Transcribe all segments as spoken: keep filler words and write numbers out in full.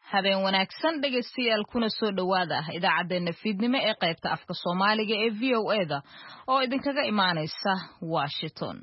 habeen wanaagsan dhegeystayaal kuna soo dhawaada idaacadeena fiidnimo ee qaybta afka Soomaaliga ee V O A da oo idinkaga imaaneysa Washington.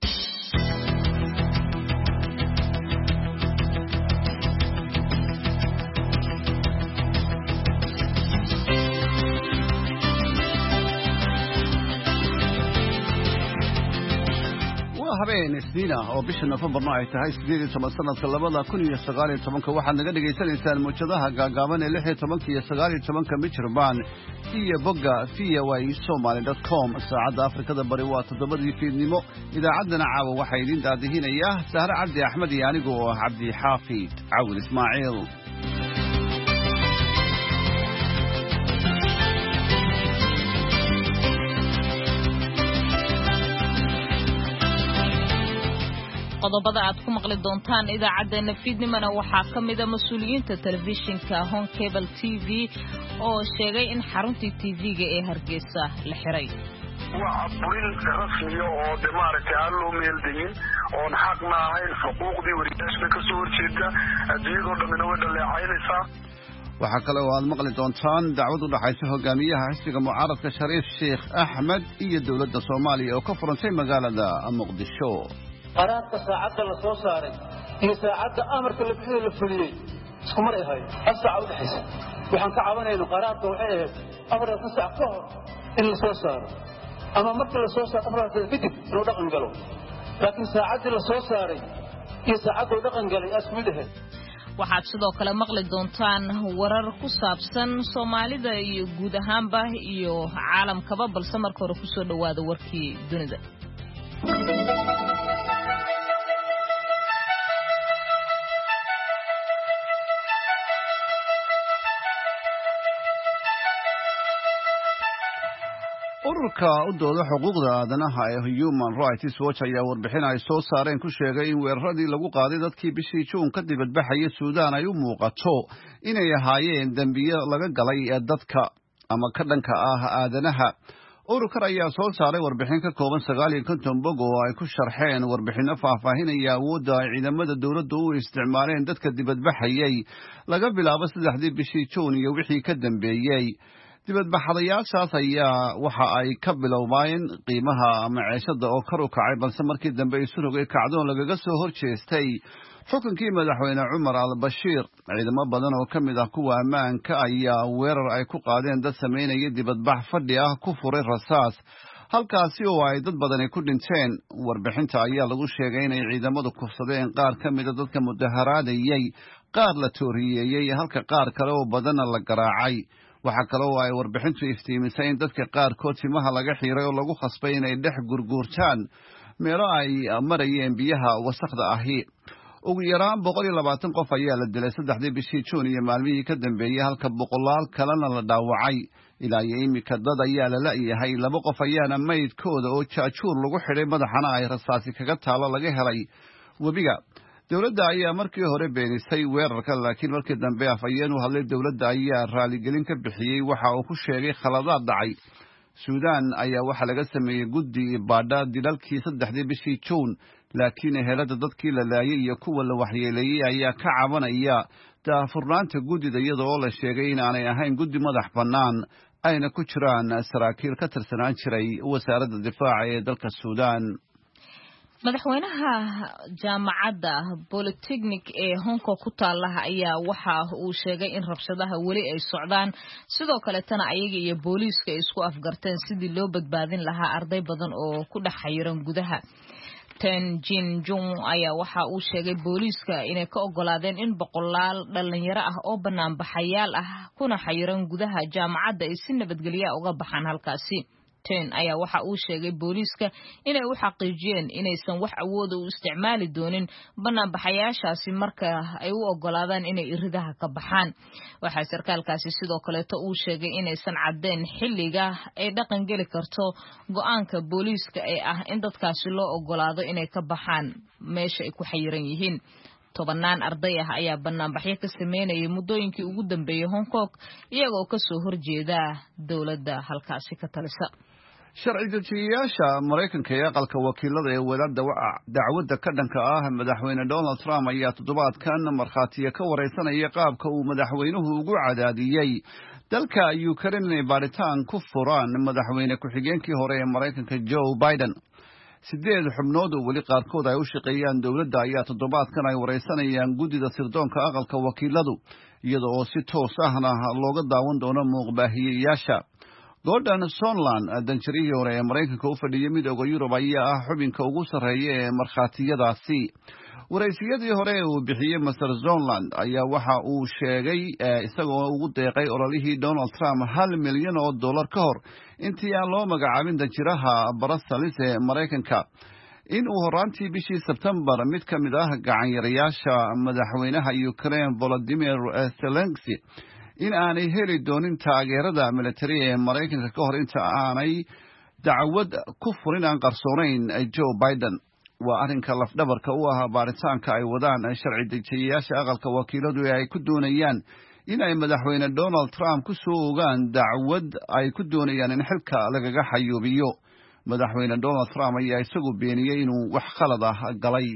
habeen isniina oo bisha November ay tahay sideed iyo toban sanadka labada kun iyo sagaal iyo toban waxaad naga dhageysanaysaan muujadaha gaagaaban ee lix iyo toban iyo sagaal iyo toban mitirban iyo bogga v o a somali dot com saacadda Afrikada bari waa toddobadii fiidnimo idaacadana caawa waxay idin daadihinaya Sahra Cabdi Axmed iyo anigu oo Cabdi Xaafid Caawil Ismaaciil. qodobada aad ku maqli doontaan idaacadeena fiidnimana waxaa kamid ah mas'uuliyiinta telefishinka Home Cable T V oo sheegay in xaruntii T V-ga ee Hargeysa la xiray. waa burin rasmi oo demarka aan loo meeldayn oo xaq ma ahayn xuquuqdii wariyaasha ka soo horjeeda adduunyada dhamina way dhaleecaynaysaa. waxa kale oo aad maqli doontaan dacwad u dhaxaysa hogaamiyaha xisbiga mucaaradka Shariif Sheekh Axmed iyo dawladda Soomaaliya oo ka furantay magaalada Muqdisho. qaraarka saacadda la soo saaray iyo saacadda amarka la bixiyay la fuliyay isku mar ay hayeen asaac u dhaxaysa waxaan ka cabanayno qaraarka waxay ahayd afarta saac ka hor in la soo saaro ama markii la soo saaro afarta kadib inuu dhaqan galo laakiin saacadda la soo saaray iyo saacadda dhaqan galay asku mid ahayd. waxaad sidoo kale maqli doontaan warar ku saabsan Soomaalida iyo guud ahaanba iyo caalamkaba balse marka hore ku soo dhawaada warkii dunida. ururka u dooda xuquuqda aadanaha ee Human Rights Watch ayaa warbixin ay soo saareen ku sheegay in weeraradii lagu qaaday dadkii bishii Juun ka dibadbaxay Suudaan ay u muuqato inay ahaayeen dambiyo laga galay dadka ama ka dhanka ah aadanaha. ururkan ayaa soo saaray warbixin ka kooban sagaal iyo konton bog oo ay ku sharxeen warbixino faahfaahinaya awoodda ay ciidamada dawladdu u isticmaaleen dadka dibadbaxayay laga bilaabo saddexdii bishii Juun iyo wixii ka dambeeyay. dibadbaxayaashaas ayaa waxa ay ka bilowmayeen qiimaha maciishada oo kor u kacay balse markii dambe isu rogay kacdoon lagaga soo horjeestay xukunkii madaxweyne Cumar al-Bashir. ciidamo badan oo kamid ah kuwa ammaanka ayaa weerar ay ku qaadeen dad sameynaya dibadbax fadhi ah ku furay rasaas halkaasi oo ay dad badan ku dhinteen. warbixinta ayaa lagu sheegay inay ciidamadu kufsadeen qaar kamid ah dadka mudaharaadayay, qaar la tooriyeeyay halka qaar kale oo badan la garaacay. waxa kale oo ay warbixintu iftiimisay in dadka qaarkood timaha laga xiray oo lagu khasbay inay dhex gurguurtaan meelo ay marayeen biyaha wasakhda ahi. ugu yaraan boqol iyo labaatan qof ayaa la dilay saddexdii bishii Juun iyo maalmihii ka dambeeyay halka boqolaal kalena la dhaawacay. ilaa iyo imika dad ayaa la la'yahay, laba qof ayaana maydkooda oo jaajuur lagu xidhay madaxana ay rasaasi kaga taalo laga helay webiga. dawladda ayaa markii hore beenisay weerarka laakiin markii dambe afayeen u hadlay dawladda ayaa raaligelin ka bixiyay waxa uu ku sheegay khaladaad dhacay. Suudaan ayaa waxa laga sameeyay guddi baadha dilalkii saddexdii bishii Juun laakiin ehelada dadkii la laayay iyo kuwa la waxyeeleeyay ayaa ka cabanaya daafurnaanta guddida iyadoo la sheegay in aanay ahayn guddi madax bannaan ayna ku jiraan saraakiil ka tirsanaan jiray wasaaradda difaaca ee dalka Suudaan. madaxweynaha jaamacadda Polytechnic ee Hong Kong ku taalaha ayaa waxa uu sheegay in rabshadaha wali ay socdaan sidoo kale tana ayaga iyo booliiska ay isku afgarteen sidii loo badbaadin lahaa arday badan oo ku dhex xayiran gudaha. Ten Jin Jung ayaa waxa uu sheegay booliiska inay ka ogolaadeen in boqolaal dhalinyaro ah oo banaanbaxayaal ah kuna xayiran gudaha jaamacadda ay si nabadgelyo uga baxaan halkaasi. Ten ayaa waxa uu sheegay booliiska inay u xaqiijiyeen inaysan wax awood u isticmaali doonin banaanbaxayaashaasi marka ay u ogolaadaan inay iridaha ka baxaan. waxa sarkaalkaasi sidoo kale uu sheegay inaysan cadeen xilliga ay dhaqan gali karto go'aanka booliiska ee ah in dadkaasi loo ogolaado inay ka baxaan meesha ay ku xayiran yihiin. tobanaan arday ah ayaa banaanbaxyo ka sameynayay muddooyinkii ugu dambeeyay Hong Kong iyagoo ka soo horjeeda dawladda halkaasi ka talisa. sharci dejiyayaasha Mareykanka ee aqalka wakiilada ee wadaadda dacwadda ka dhanka ah madaxweyne Donald Trump ayaa toddobaadkan markhaatiye ka wareysanaya qaabka uu madaxweynuhu ugu cadaadiyey dalka Ukraine inay baaritaan ku furaan madaxweyne ku-xigeenkii hore ee Mareykanka Joe Biden. sideed xubnood oo weli qaarkood ay u shaqeeyaan dowladda ayaa toddobaadkan ay wareysanayaan guddida sirdoonka aqalka wakiiladu iyada oo si toos ahna looga daawan doono muuqbaahiyeyaasha. Gordon Sondland danjarihii hore ee Mareykanka u fadhiyay midowga Yurub ayaa ah xubinka ugu sarreeya ee markhaatiyadaasi. Waraysiyadii hore uu bixiyey Mister Sondland ayaa waxa uu sheegay isagoo ugu deeqay ololihii Donald Trump hal milyan oo dollar ka hor intii aan loo magacaabin danjiraha Brussels ee Mareykanka in uu horaantii bishii Sebtembar mid ka mid ah gacanyarayaasha madaxweynaha Ukraine Volodymyr Zelensky in aanay heli doonin taageerada militari ee Mareykanka ka hor inta aanay dacwad ku furin aan qarsoonayn Joe Biden. waa arrinka lafdhabarka u ah baaritaanka ay wadaan sharci dejiyayaasha aqalka wakiiladu ee ay ku doonayaan in ay madaxweyne Donald Trump ku soo ogaan dacwad ay ku doonayaan in xilka lagaga xayuubiyo. madaxweyne Donald Trump ayaa isagu beeniyay inuu wax khalad ah galay.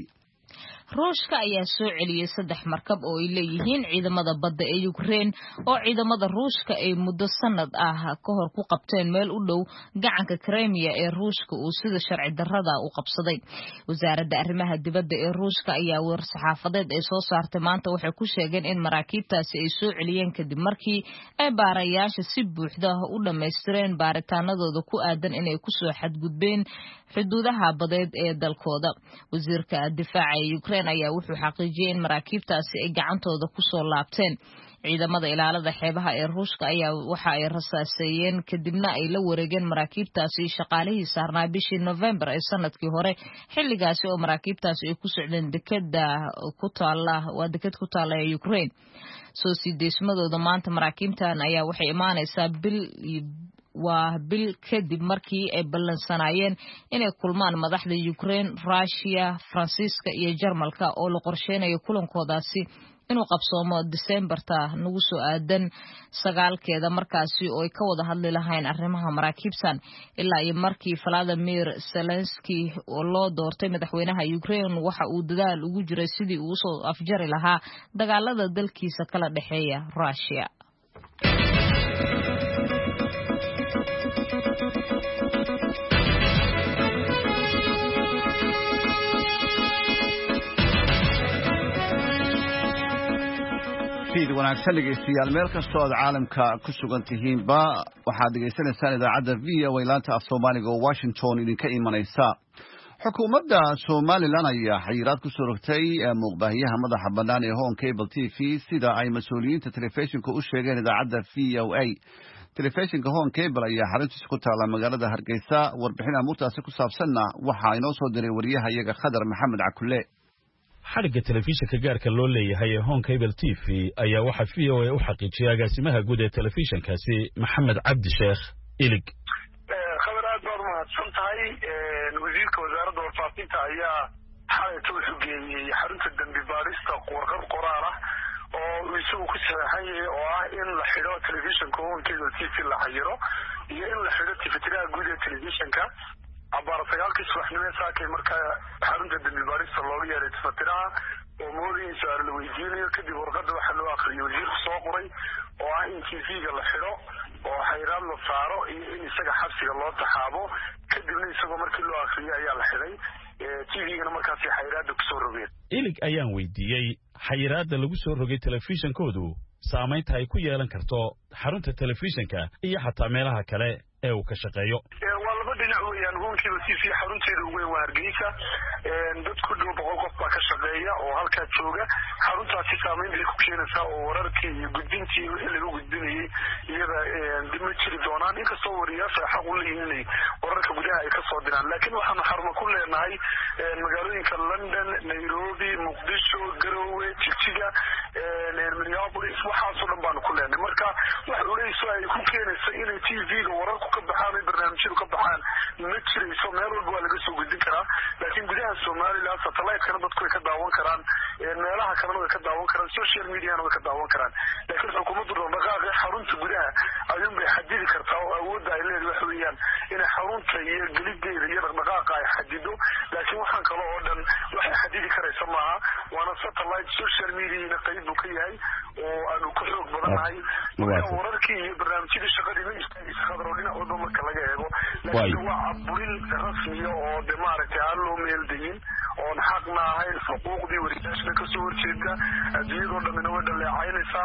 ruushka ayaa soo celiyay saddex markab oo ay leeyihiin ciidamada badda ee Ukraine oo ciidamada ruushka ay muddo sanad ah ka hor ku qabteen meel u dhow gacanka Crimea ee ruushka uu sida sharci darrada u qabsaday. wasaaradda arrimaha dibadda ee ruushka ayaa war saxaafadeed ay soo saartay maanta waxay ku sheegeen in maraakiibtaasi ay soo celiyeen kadib markii ay baarayaasha si buuxda u dhameystireen baaritaanadooda ku aadan inay ku soo xadgudbeen xuduudaha badeed ee dalkooda. wasiirka difaaca ee Ukraine ayaa wuxuu xaqiijiyay in maraakiibtaasi ay gacantooda ku soo laabteen. ciidamada ilaalada xeebaha ee ruushka ayaa waxa ay rasaaseeyeen kadibna ay la wareegeen maraakiibtaasi shaqaalihii saarnaa bishii November ee sanadkii hore xilligaasi oo maraakiibtaasi ay ku socdeen dekada ku taala waa dekad ku taala ee Ukraine. soo siideysmadooda maanta maraakiibtan ayaa waxay imaanaysaa bil waa bil kadib markii ay ballansanaayeen inay kulmaan madaxda Ukraine, Russia, Faransiiska iyo Jarmalka oo la qorsheynayo kulankoodaasi inuu qabsoomo Decemberta nagu soo aadan sagaalkeeda markaasi oo ay ka wada hadli lahayn arrimaha maraakiibsan ilaa iyo markii Volodymyr Zelensky oo loo doortay madaxweynaha Ukraine waxa uu dadaal ugu jiray sidii uu soo afjari lahaa dagaalada dalkiisa kala dhaxeeya Russia. fiid wanaagsan dhegeystayaal meel kastoo aad caalamka ku sugan tihiinba waxaad dhegeysanaysaan idaacadda V O A laanta af Soomaaliga oo Washington idinka imanaysa. xukuumadda Somaliland ayaa xayiraad ku soo rogtay muuqbaahiyaha madaxa bannaan ee Home Cable T V sida ay mas'uuliyiinta telefishinka u sheegeen idaacadda V O A. telefishinka Home Cable ayaa xaruntiisa ku taala magaalada Hargeysa. warbixin amuurtaasi ku saabsanna waxaa inoo soo diray wariyaha iyaga Khadar Maxamed Cakulle. xariga telefishinka gaarka loo leeyahay ee Home Cable T V ayaa waxa V O A u xaqiijiyay agaasimaha guud ee telefishinkaasi Maxamed Cabdi Sheekh Ilig. khabaraad baad mahadsan tahay wasiirka wasaaradda warfaafinta ayaa xalayta wuxuu geeyey xarunta dambi baarista warqad qoraal ah oo isagu ku saxeexan yahay oo ah in la xidho telefishinka Home Cable T V la xayiro iyo in la xidho tifitiraha guud ee telefishinka. abaar sagaalkii subaxnimo saakay markaa xarunta dambi baarista looga yeeray tifitiraha oo moodayay su'aal la weydiinayo kadib warqadda waxaa loo akhriyay wasiirku soo qoray oo ah in T V-ga la xidho oo xayiraad la saaro iyo in isaga xabsiga loo taxaabo kadibna isagoo markii loo akhriyay ayaa la xidhay T V-gana markaasi xayiraadda ku soo rogeen. Ilig ayaan weydiiyey xayiraadda lagu soo rogay telefishinkoodu saamaynta ay ku yeelan karto xarunta telefishinka iyo xataa meelaha kale ee uu ka shaqeeyo. waa laba dhinac weeyaan Home Cable T V xarunteeda ugu weyn waa Hargeysa dad ku dhow boqol qof baa ka shaqeeya oo halkaa jooga. xaruntaasi saamayn bay ku keenaysaa oo wararkii iyo gudbintii wixii lagu gudbinayay iyada dib ma jiri doonaan inkastoo wariyaasha xaq u leeyihiin inay wararka gudaha ay ka soo diraan laakiin waxaanu xarumo ku leenahay magaalooyinka London, Nairobi, Muqdisho, Garowe, Jigjiga, Minneapolis waxaasoo dhan baanu ku leenahay. marka wax culeyso ay ku keenaysa inay T V-ga wararku ka baxaan ay barnaamijyadu ka baxaan ma jirayso meel walba waa laga soo gudbin karaa laakiin gudaha Somaliland satellite kana dadku way ka daawan karaan meelaha kalena way ka daawan karaan social media way ka daawan karaan laakiin xukuumaddu dhaqaaqa xarunta gudaha ayuu bay xadidi kartaa oo awoodda ay leedahay wax weeyaan in xarunta iyo galideeda iyo dhaqaaqa ay xadido laakiin waxaan kale oo dhan waxay xadidi karaysa maaha waana satellite social media ina qayb uu ka yahay oo aanu ku xoog badanahay wararkii iyo barnaamijyada shaqadii ma istaagaysa khadroolina oo dhan marka laga eego laakiin waa aburin rasmi oo de maaragtay aan loo meeldayin oo xaqna ahayn xuquuqdii wariyaasha ka soo horjeeda adduunyada dhamina way dhaleecaynaysaa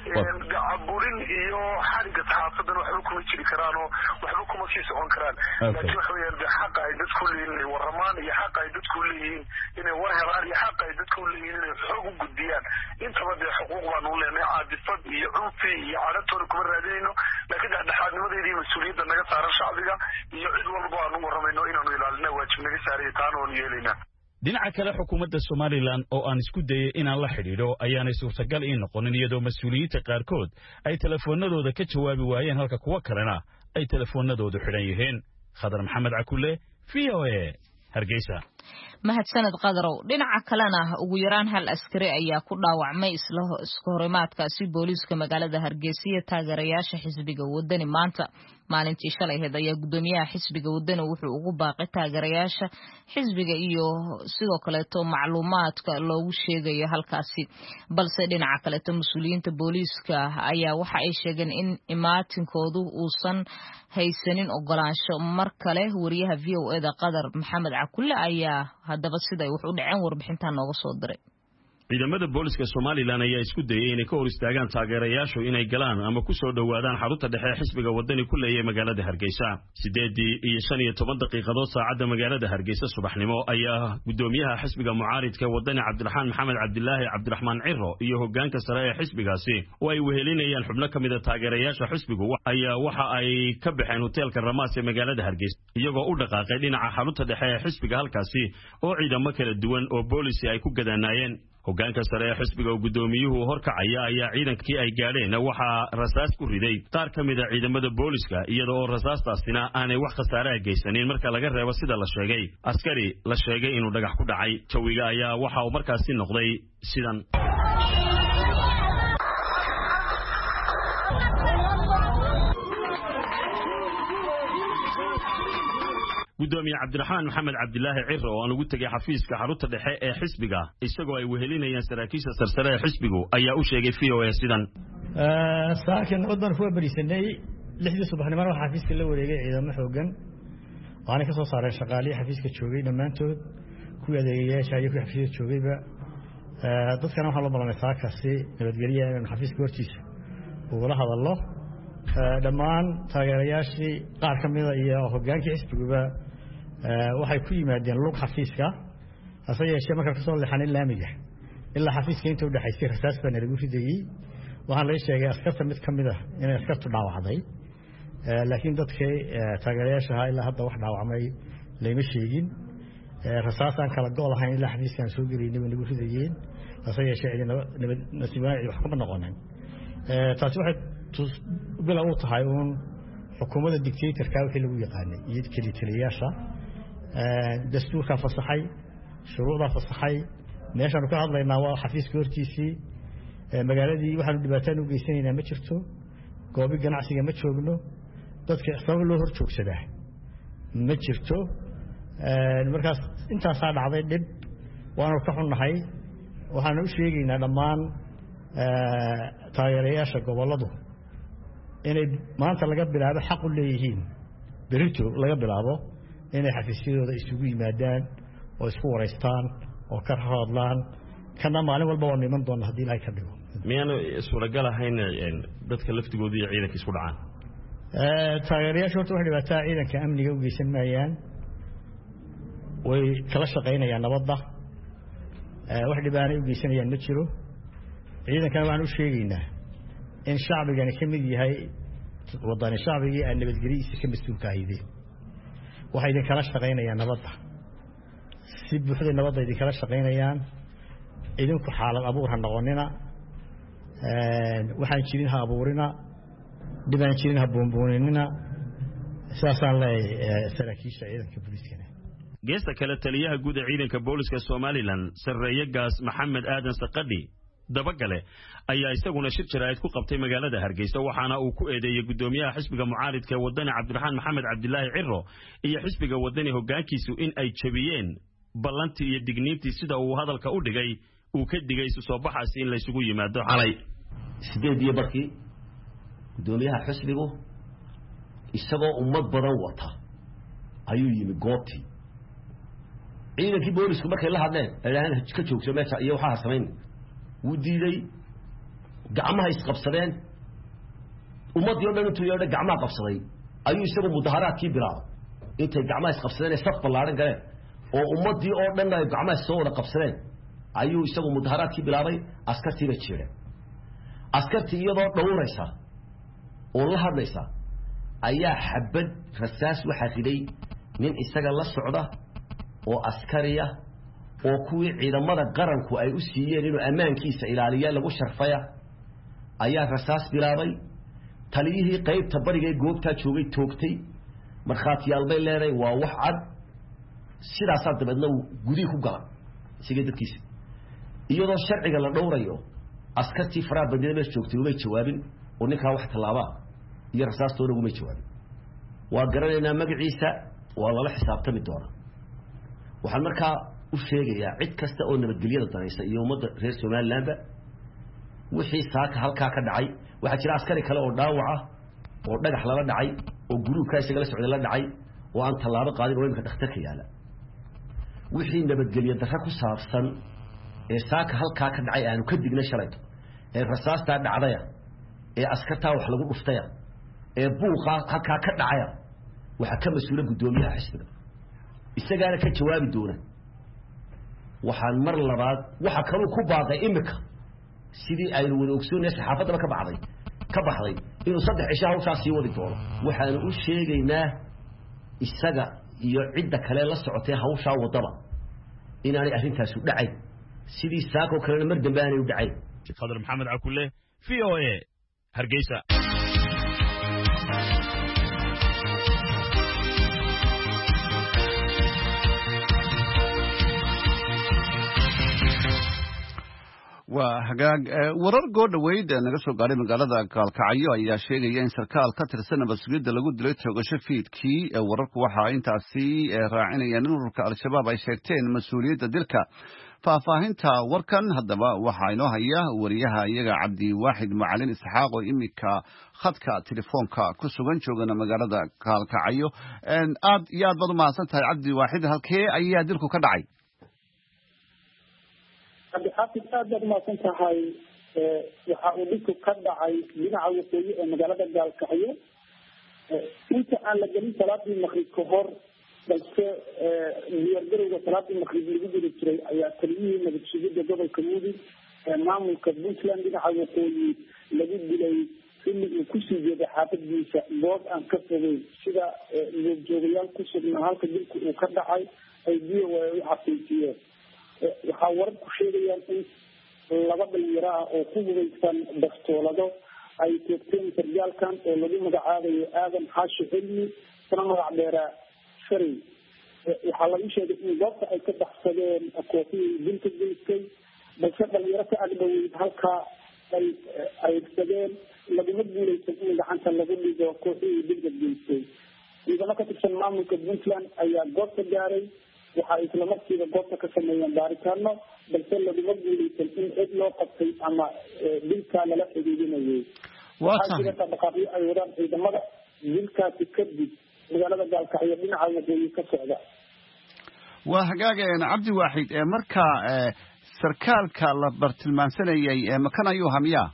aburin iyo xariga saxaafadan waxba kuma jiri karaan oo waxba kuma sii socon karaan laakiin waxa weeyaan de xaqa ay dadku leeyihiin waramaan iyo xaqa ay dadku leeyihiin inay war helaan iyo xaqa ay dadku leeyihiin inay xoog u gudbiyaan intaba de xuquuq baan u leenahay caadifad iyo cunfi iyo cadatoona kuma raadinayno laakiin dhexdhexaadnimadeeda iyo mas-uuliyadda naga saaran shacbiga iyo cid walba aan u waramayno inaanu ilaalina waajib naga saaraya taana oonu yeelaynaa dhinaca kale xukuumadda Somaliland oo aan isku dayay inaan la xidhiidho ayaanay suurtagal in noqonin iyadoo mas'uuliyiinta qaarkood ay telefoonadooda ka jawaabi waayeen halka kuwa kalena ay telefoonadoodu xidhan yihiin khadar maxamed cakulle V O A Hargeysa mahadsaned qadarow dhinaca kalena ugu yaraan hal askari ayaa ku dhaawacmay isla isku horimaadkaasi booliiska magaalada Hargeysa iyo taageerayaasha xisbiga wadani maanta maalintii shalay ayaa gudoomiyaha xisbiga wadani wuxuu ugu baaqay taageerayaasha xisbiga iyo sidoo kale to macluumaadka loogu sheegayo halkaasi balse dhinaca kale to mas'uuliyiinta booliiska ayaa waxa ay sheegeen in imaatinkoodu uusan haysanin ogolaansho mar kale wariyaha V O A da Qadar Maxamed Cakulle ayaa haddaba siday wax u dhaceen warbixintan nooga soo diray ciidamada booliska Somaliland ayaa isku dayay inay ka hor istaagaan taageerayaashu inay galaan ama ku soo dhawaadaan xarunta dhexe xisbiga wadani ku leeyahay magaalada Hargeysa sideed iyo shan iyo toban daqiiqadood saacada magaalada Hargeysa subaxnimo ayaa gudoomiyaha xisbiga mucaaridka wadani Cabdiraxmaan Maxamed Cabdilaahi Cabdiraxmaan Ciro iyo hoggaanka sare ee xisbigaasi oo ay wehelinayaan xubno kamid ah taageerayaasha xisbigu ayaa waxa ay ka baxeen hotelka Ramaas ee magaalada Hargeysa iyagoo u dhaqaaqay dhinaca xarunta dhexe ee xisbiga halkaasi oo ciidamo kala duwan oo booliisi ay ku gadaanayeen hoggaanka sare ee xisbiga gudoomiyuhu horkacaya ayaa ciidankii ay gaadheen waxa rasaas ku riday qaar kamid ah ciidamada booliska iyadoo rasaastaasina aanay wax khasaare ah geysanin marka laga reebo sida la sheegay askari la sheegay inuu dhagax ku dhacay jawiga ayaa waxa uu markaasi noqday sidan gudoomiye Cabdiraxmaan Maxamed Cabdilaahi Ciro oo lagu tagay xafiiska xarunta dhexe ee xisbiga isagoo ay wehelinayaan saraakiisha sarsare ee xisbigu ayaa u sheegay V O A sidan ee saakin wadan ku barisanay lixdii subaxnimo waxa xafiiska la wareegay ciidamo xoogan waana ka soo saareen shaqaaliye xafiiska joogay dhamaantood ku adeegayaasha iyo xafiiska joogayba ee dadkana waxa loo balanay saakasi nabadgeliya in xafiiska hortiisa uu la hadalo dhamaan taageerayaashii qaar kamid ah iyo hoggaanka xisbiga waxay ku yimaadeen lug xafiiska asay yeeshay marka kasoo leexanay laamiga ilaa xafiiska inta u dhaxaysay rasaas baan lagu ridayay waxaan la sheegay askarta mid kamid ah inay askartu dhaawacday laakiin dadkii taageerayaasha ilaa hadda wax dhaawacmay leema sheegin rasaasaan kala gool ahayn ilaa xafiiskan soo gareynay lagu ridayeen asay yeeshay nabad nasiibay wax kuma noqonin taasi waxay bila uu tahay uun xukuumadda dictatorka wixii lagu yaqaanay iyo kalitaliyaasha ee dastuurka fasaxay shuruucda fasaxay meeshaan ka hadlaynaa waa xafiiska hortiisii magaaladii waxaanu dhibaataan u geysanaynaa ma jirto goobi ganacsiga ma joogno dadka sabab loo hor joogsadaa ma jirto markaas intaas dhacday dib waanu ka xunnahay waxaanu u sheegaynaa dhammaan taageerayaasha goboladu inay maanta laga bilaabo xaq u leeyihiin berito laga bilaabo inay xafiisyadooda isugu yimaadaan oo isku wareystaan oo ka hadlaan kana maalin walba oo niman doona hadii ay ka dhigo miyana suuragal ahayn dadka laftigooda iyo ciidanka isku dhacaan ee taageerayaashu waxay dhibaataa ciidanka amniga u geysan maayaan way kala shaqeynayaan nabadda ee wax dhibaanay u geysanayaan ma jiro ciidankana waan u sheegaynaa in shacbigan ka mid yahay wadani shacbigii aan nabadgelyadiisa ka mas'uulka ahaydeen waxay idin kala shaqeynayaan nabadda si buuxda nabadda idin kala shaqeynayaan idinku xaalad abuur ha noqonina waxaan jirin ha abuurina dhibaan jirin ha boonboonina saasaan leeyahay saraakiisha ciidanka booliiska geesta kale taliyaha guud ee ciidanka booliska Somaliland Sarreeye Gaas Maxamed Aadan Saqadhi dabagale ayaa isaguna shir jaraa'id ku qabtay magaalada Hargeysa waxaana uu ku eedeeyay gudoomiyaha xisbiga mucaaridka wadani Cabdiraxmaan Maxamed Cabdilaahi Cirro iyo xisbiga wadani hoggaankiisu in ay jabiyeen ballantii iyo digniintii sida uu hadalka u dhigay uu ka dhigay soo baxaas in la isugu yimaado xalay sideed iyo barkii gudoomiyaha xisbigu isagoo ummad badan wata ayuu yimi goobtii ciidankii boolisku markay la hadleen ayaan ka joogso meesha iyo waxa sameyn wuu diiday gacmaha isqabsadeen ummadii oo dhan intuu yeedhay gacmaha qabsaday ayuu isagu mudaharaadkii bilaabay intay gacmaha isqabsadeen saf ballaaran galeen oo ummadii oo dhan ay gacmaha soo wada qabsadeen ayuu isagu mudaharaadkii bilaabay askartiiba jiray askartii iyadoo dhowraysa oo la hadlaysa ayaa xabad rasaas waxa riday nin isaga la socda oo askariya oo kuwii ciidamada qaranku ay u siiyeen inuu amaankiisa ilaaliyo lagu sharfaya ayaa rasaas bilaabay taliyihii qaybta bariga ee goobta joogay toogtay markhaatiyaal bay leeday waa wax cad sidaas dabadna gudi ku galay sigay dadkiisa iyadoo sharciga la dhowrayo askartii faraha badneed meesha joogtay uma jawaabin oo ninka wax talaaba iyo rasaastoona uma jawaabin waa garanaynaa magaciisa waa lala xisaabtami doona waxaan markaa u sheegayaa cid kasta oo nabadgelyada danaysa iyo ummadda reer Somaliland wixii saaka halka ka dhacay waxa jira askari kale oo dhaawaca oo dhagax lala dhacay oo guruubka isaga la socday la dhacay oo aan talaabo qaadin oo imka dhakhtarka yaala wixii nabadgelyo darro ku saabsan ee saaka halka ka dhacay aanu ka digna shalayto ee rasaasta dhacdaya ee askarta wax lagu dhuftaya ee buuqa halka ka dhacaya waxa ka mas'uula gudoomiyaha xisbiga isagaana ka jawaabi doona waxaan mar labaad waxa kale ku baaqay imika sidii ay wada ogsoonay saxaafadda ka baxday ka baxday inuu saddex cisho hawshaas sii wadi doono waxaan u sheegaynaa isaga iyo cidda kale la socotay hawsha wadaba inaanay arrintaas u dhacay sidii saako kale mar dambe aanay u dhacay Qadar Maxamed Cakulle V O A Hargeysa waa hagaag warar goodhaweyd naga soo gaaray magaalada Gaalkacyo ayaa sheegaya in sarkaal ka tirsan nabadgelyada lagu dilay toogasho fiidkii wararku waxa intaasi raacinayaan in ururka al-shabaab ay sheegteen mas'uuliyadda dilka faahfaahinta warkan haddaba waxa inoo haya wariyaha iyaga Cabdi Waaxid Macalin Isxaaq oo imika khadka telefoonka ku sugan joogana magaalada Gaalkacyo aad iyo aad baad u mahadsan tahay Cabdi Waaxid halkee ayaa dilku ka dhacay hadda xafid aad baad umaasan tahay waxa uu dhibku ka dhacay dhinaca waqooyi ee magaalada Gaalkacyo inta aan la gelin salaadii maqrib ka hor balse diyaargarowga salaadii maqrib lagu jiri jiray ayaa taliyihii nabad sugidda gobolka Mudug ee maamulka Puntland dhinaca waqooyi lagu dilay xilli uu ku sii jeeday xaafadiisa goob aan ka fogeyn sida joogjogayaal ku sugnaa halka dilku uu ka dhacay ay biyo u xaqiijiyeen waxaa wararku sheegayaan in laba dhalinyaro ah oo ku hubeysan bastoolado ay toogteen sargaalkan oo lagu magacaabayo aadan xaashi cilmi kuna magac dheeraa sharey waxaa lagu sheegay in goobta ay ka baxsadeen kooxihii dilka geystay balse dhalinyaro ka agdhoweyd halkaa ay aegsadeen laguma guuleysan in gacanta lagu dhigo kooxihii dilka geystay ciidamo ka tirsan maamulka Puntland ayaa goobta gaaray waxa ay isla markiiba goobta ka sameeyeen baaritaano balse laguma guuleysan in cid loo qabtay ama dilka lala xidhiidhinayay waxaa jira dhaqaaqyo ay wadaan ciidamada dilkaasi kadib magaalada Gaalkacyo dhinaca waqooyi ka socda waa hagaageen Cabdi Waaxid marka sarkaalka la bartilmaansanayay makan ayuu hamiyaa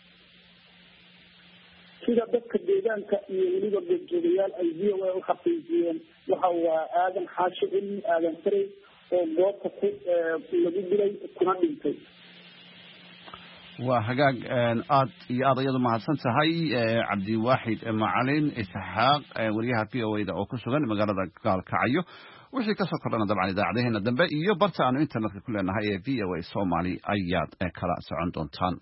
sida dadka deegaanka iyo weliba goobjoogayaal ay V O A u xaqiijiyeen waxa waa aadan xaashi cilmi aadan sarey oo goobta ku lagu dilay kuna dhintay waa hagaag aad iyo aad ayadu mahadsan tahay Cabdi Waaxid Macalin Isxaaq wariyaha V O A da oo ku sugan magaalada Gaalkacyo wixii ka soo kordhana dabcan idaacadeena dambe iyo barta aanu internetka ku leenahay ee V O A Somali ayaad kala socon doontaan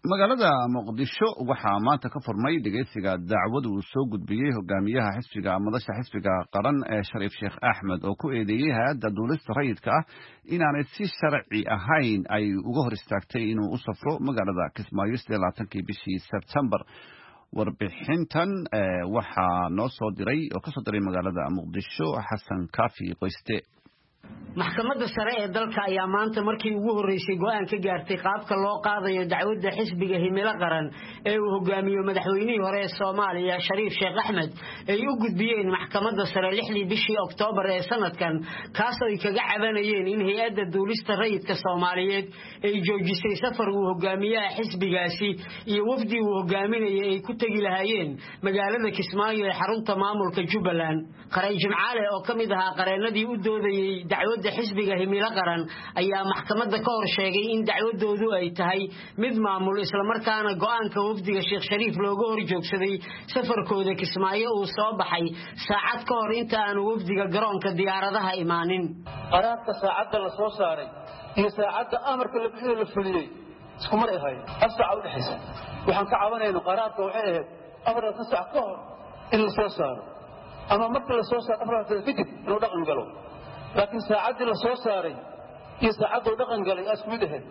magaalada muqdisho waxaa maanta ka furmay dhegeysiga dacwad uu soo gudbiyey hogaamiyaha xisbiga madasha xisbiga qaran ee Shariif Sheekh Axmed oo ku eedeeyay hay'adda duulista rayidka ah inaanay si sharci ahayn ay uga hor istaagtay inuu u safro magaalada Kismaayo labaatankii bishii Sebtembar. warbixintan waxaa noo soo diray oo ka soo diray magaalada muqdisho Xasan Kaafi Qoyste. maxkamadda sare ee dalka ayaa maanta markii ugu horeysay go'aan ka gaartay qaabka loo qaadayo dacwadda xisbiga himilo qaran ee uu hogaamiyo madaxweynihii hore ee Soomaaliya Shariif Sheekh Axmed ay u gudbiyeen maxkamadda sare lixdii bishii Oktoobar ee sanadkan kaas oo ay kaga cabanayeen in hay'adda duulista rayidka Soomaaliyeed ay joojisay safar uu hogaamiyaha xisbigaasi iyo wafdi uu hogaaminayay ay ku tagi lahaayeen magaalada Kismaayo ee xarunta maamulka Jubbaland. Qaray Jimcaale oo kamid ahaa qareenadii u doodayay dacwadda xisbiga himilo qaran ayaa maxkamadda ka hor sheegay in dacwadoodu ay tahay mid maamul isla markaana go'aanka wafdiga Sheekh Shariif looga hor joogsaday safarkooda Kismaayo uu soo baxay saacad ka hor inta aan wafdiga garoonka diyaaradaha imaanin. qaraarka saacadda la soo saaray iyo saacadda amarka la bixiyay la fuliyay isku mar ay hayeen asaac u dhaxaysa waxaan ka cabanayno qaraarka waxay ahayd afartan saac ka hor in la soo saaro ama marka la soo saaro afartan kadib inuu dhaqan galo laakiin saacadii la soo saaray iyo saacadda uu dhaqan galay isku mid ahayd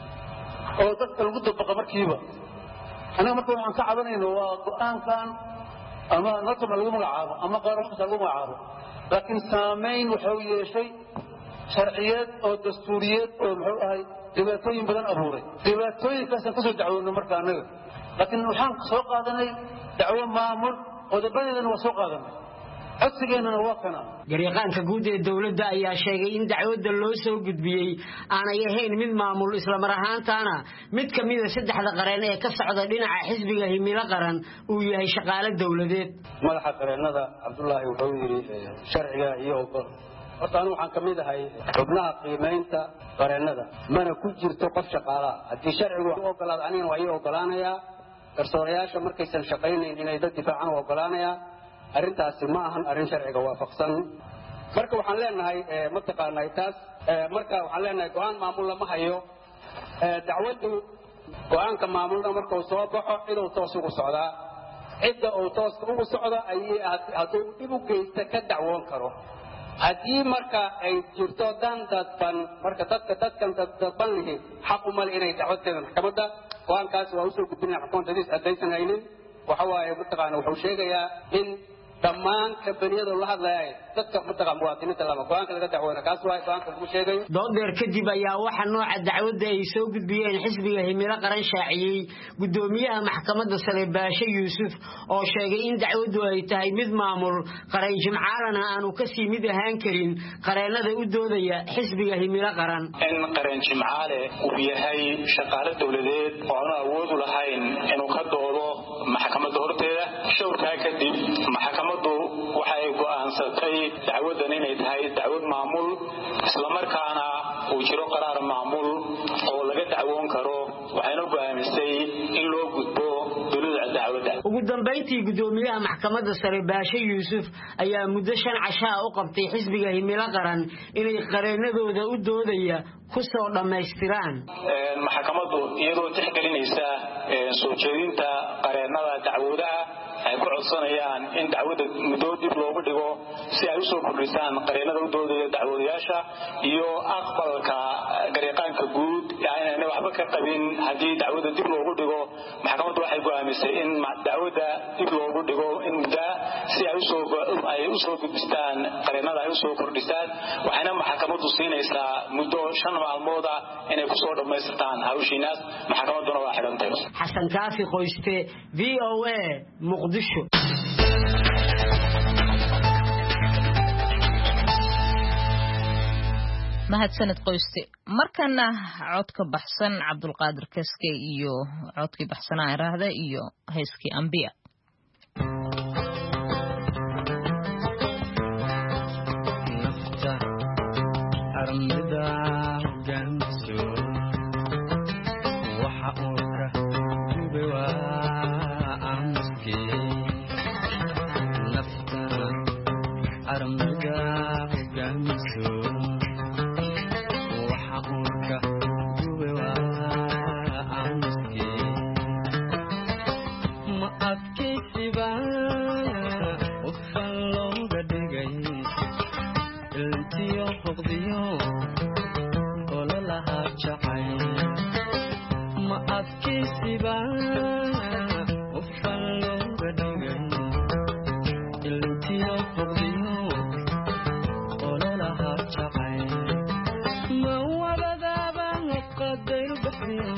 oo dadka lagu dabaqa markiiba anaga marka waxaan ka cabanayno waa go'aankan ama natama lagu magacaabo ama qaranka lagu magacaabo laakiin saameyn wuxuu yeeshay sharciyeed oo dastuuriyeed oo muxuu ahay dhibaatooyin badan abuuray dhibaatooyinkaasaan kasoo dacwoonno marka anaga laakiin waxaan soo qaadanay dacwo maamul qodobadeedana waa soo qaadanay codsigeennana waa kana garyaqaanka guud ee dawladda ayaa sheegay in dacwadda loo soo gudbiyey aanay ahayn mid maamul isla mar ahaantaana mid ka mid ah saddexda qareen ee ka socda dhinaca xisbiga himilo qaran uu yahay shaqaale dawladeed. madaxa qareennada Cabdullaahi wuxuu yiri sharciga iyo ogol horta anu waxaan ka mid ahay xubnaha qiimeynta qareennada mana ku jirto qof shaqaala haddii sharcigu u ogolaado anigana waa ii ogolaanayaa garsoorayaasha markaysan shaqaynayn inay dad difaacan u ogolaanayaa arrintaasi ma ahan arrin sharciga waafaqsan marka waxaan leenahay ma taqaanay taas marka waxaan leenahay go'aan maamul lama hayo dacwaddu go'aanka maamulna marka uu soo baxo inuu toos ugu socdaa cidda uu toos ugu socdo ayay hadduu dib u geysta ka dacwoon karo haddii marka ay jirto dan dadban marka dadka dadkan dadban lihi xaq u male inay dacwadteeda maxkamadda go'aankaas waa usoo gudbinaya xukuumaddiis haddaysan haynin waxa waaye mataqaana wuxuu sheegayaa in dhammaan kambaniyada la hadlayay dadka mataqaana muwaadiniinta lama go'aanka laga dacwoonayo kaas waa go'aanka lagu sheegayo. doodeer kadib ayaa waxa nooca dacwadda ay soo gudbiyeen xisbiga himilo qaran shaaciyey gudoomiyaha maxkamadda sare Baashe Yuusuf oo sheegay in dacwaddu ay tahay mid maamul qaray Jimcaalana aanu ka sii mid ahaan karin qareenada u doodaya xisbiga himilo qaran. in qareen Jimcaale uu yahay shaqaale dawladeed oo aan awood u lahayn inuu ka doodo maxkamadda horteeda showrka kadib maxkamaddu waxay go'aansatay dacwaddan inay tahay dacwad maamul isla markaana uu jiro qaraar maamul oo laga dacwoon karo waxayna go'aamisay in loo gudbo dowladda dacwadda. ugu dambeyntii gudoomiyaha maxkamadda sare Baashe Yuusuf ayaa muddo shan cashaa u qabtay xisbiga himilo qaran inay qareenadooda u doodaya ku soo dhameystiraan. maxkamaddu iyadoo tixgelinaysa soo jeedinta qareenada dacwadaha ay ku codsanayaan in dacwadda muddo dib loogu dhigo si ay u soo kordhisaan qareenada u doodaya dacwadayaasha iyo aqbalka garyaqaanka guud aanay waxba ka qabin haddii dacwadda dib loogu dhigo maxkamaddu waxay go'aamisay in dacwadda dib loogu dhigo in muddo si ay u soo ay u soo gudbistaan qareenada ay u soo kordhisaan waxayna maxkamaddu siinaysaa muddo shan maalmood ah inay ku soo dhameystaan hawshiinaas maxkamadduna waa xidhantay. Xasan Kaafi Qoyste V O A Muqdisho. mahadsanid Qoyste markana codka baxsan Cabdulqaadir Kaske iyo codkii baxsanaa raahda iyo heeskii Ambiya. nafta armida ganso waxa uu ka dubewa amski nafta armida ganso waxa uu ka dubewa amski adkaysiba qofan looga dhigay iltiyo hoqdiyo ololaha jacay ma adkaysiba qofan looga dhigay iltiyo hoqdiyo ololaha jacay ma wadadaaba qadayr bixiyo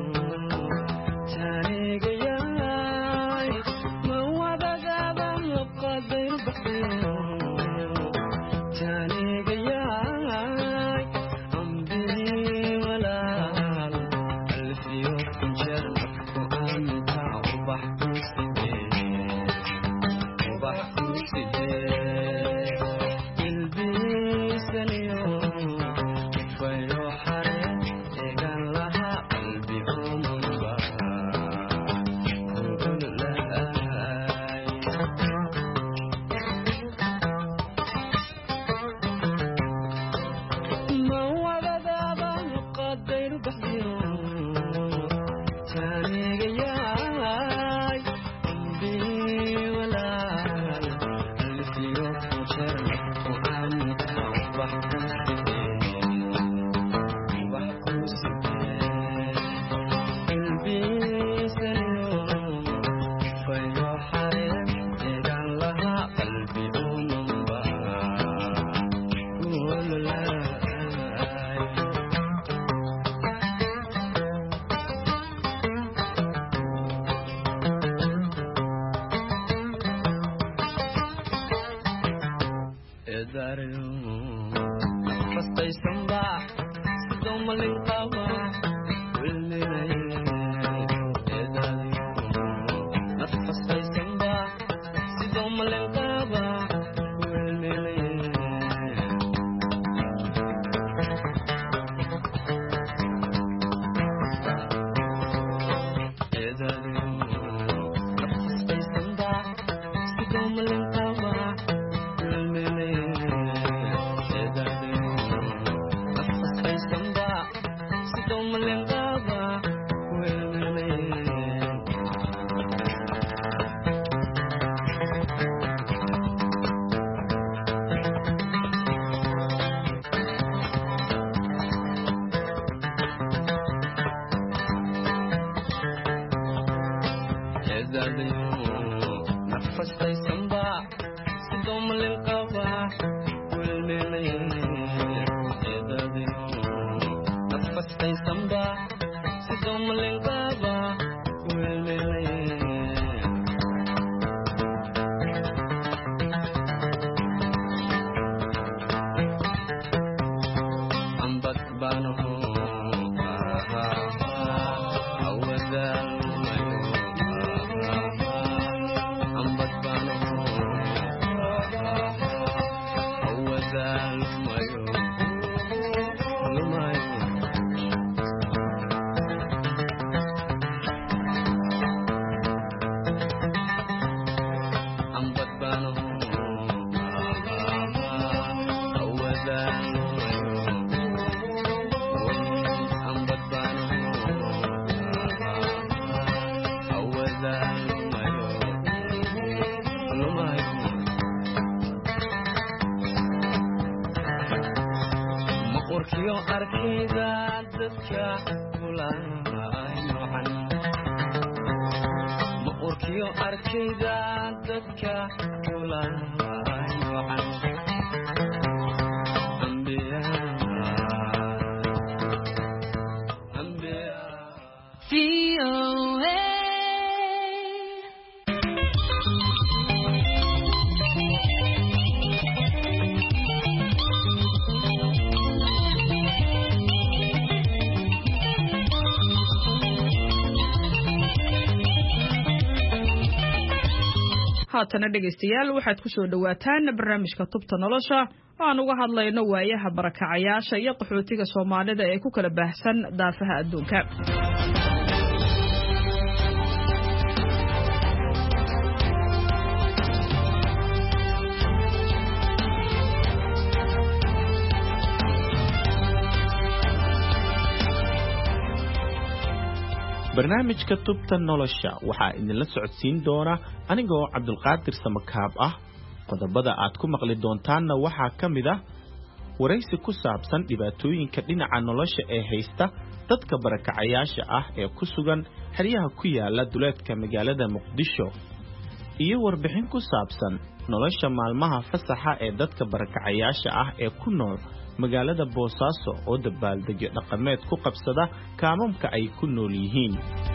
haatana dhegaystayaal waxaad ku soo dhawaataan barnaamijka tubta nolosha oo aan uga hadlayno waayaha barakacayaasha iyo qaxootiga Soomaalida ee ku kala baahsan daafaha adduunka. barnaamijka tubta nolosha waxaa idinla socodsiin doona anigoo Cabdulqaadir Samakaab ah. qodobada aad ku maqli doontaanna waxaa ka mid ah waraysi ku saabsan dhibaatooyinka dhinaca nolosha ee haysta dadka barakacayaasha ah ee ku sugan xeryaha ku yaala duleedka magaalada Muqdisho, iyo warbixin ku saabsan nolosha maalmaha fasaxa ee dadka barakacayaasha ah ee ku nool magaalada Boosaaso oo dabaaldegyo dhaqameed ku qabsada kaamamka ay ku nool yihiin.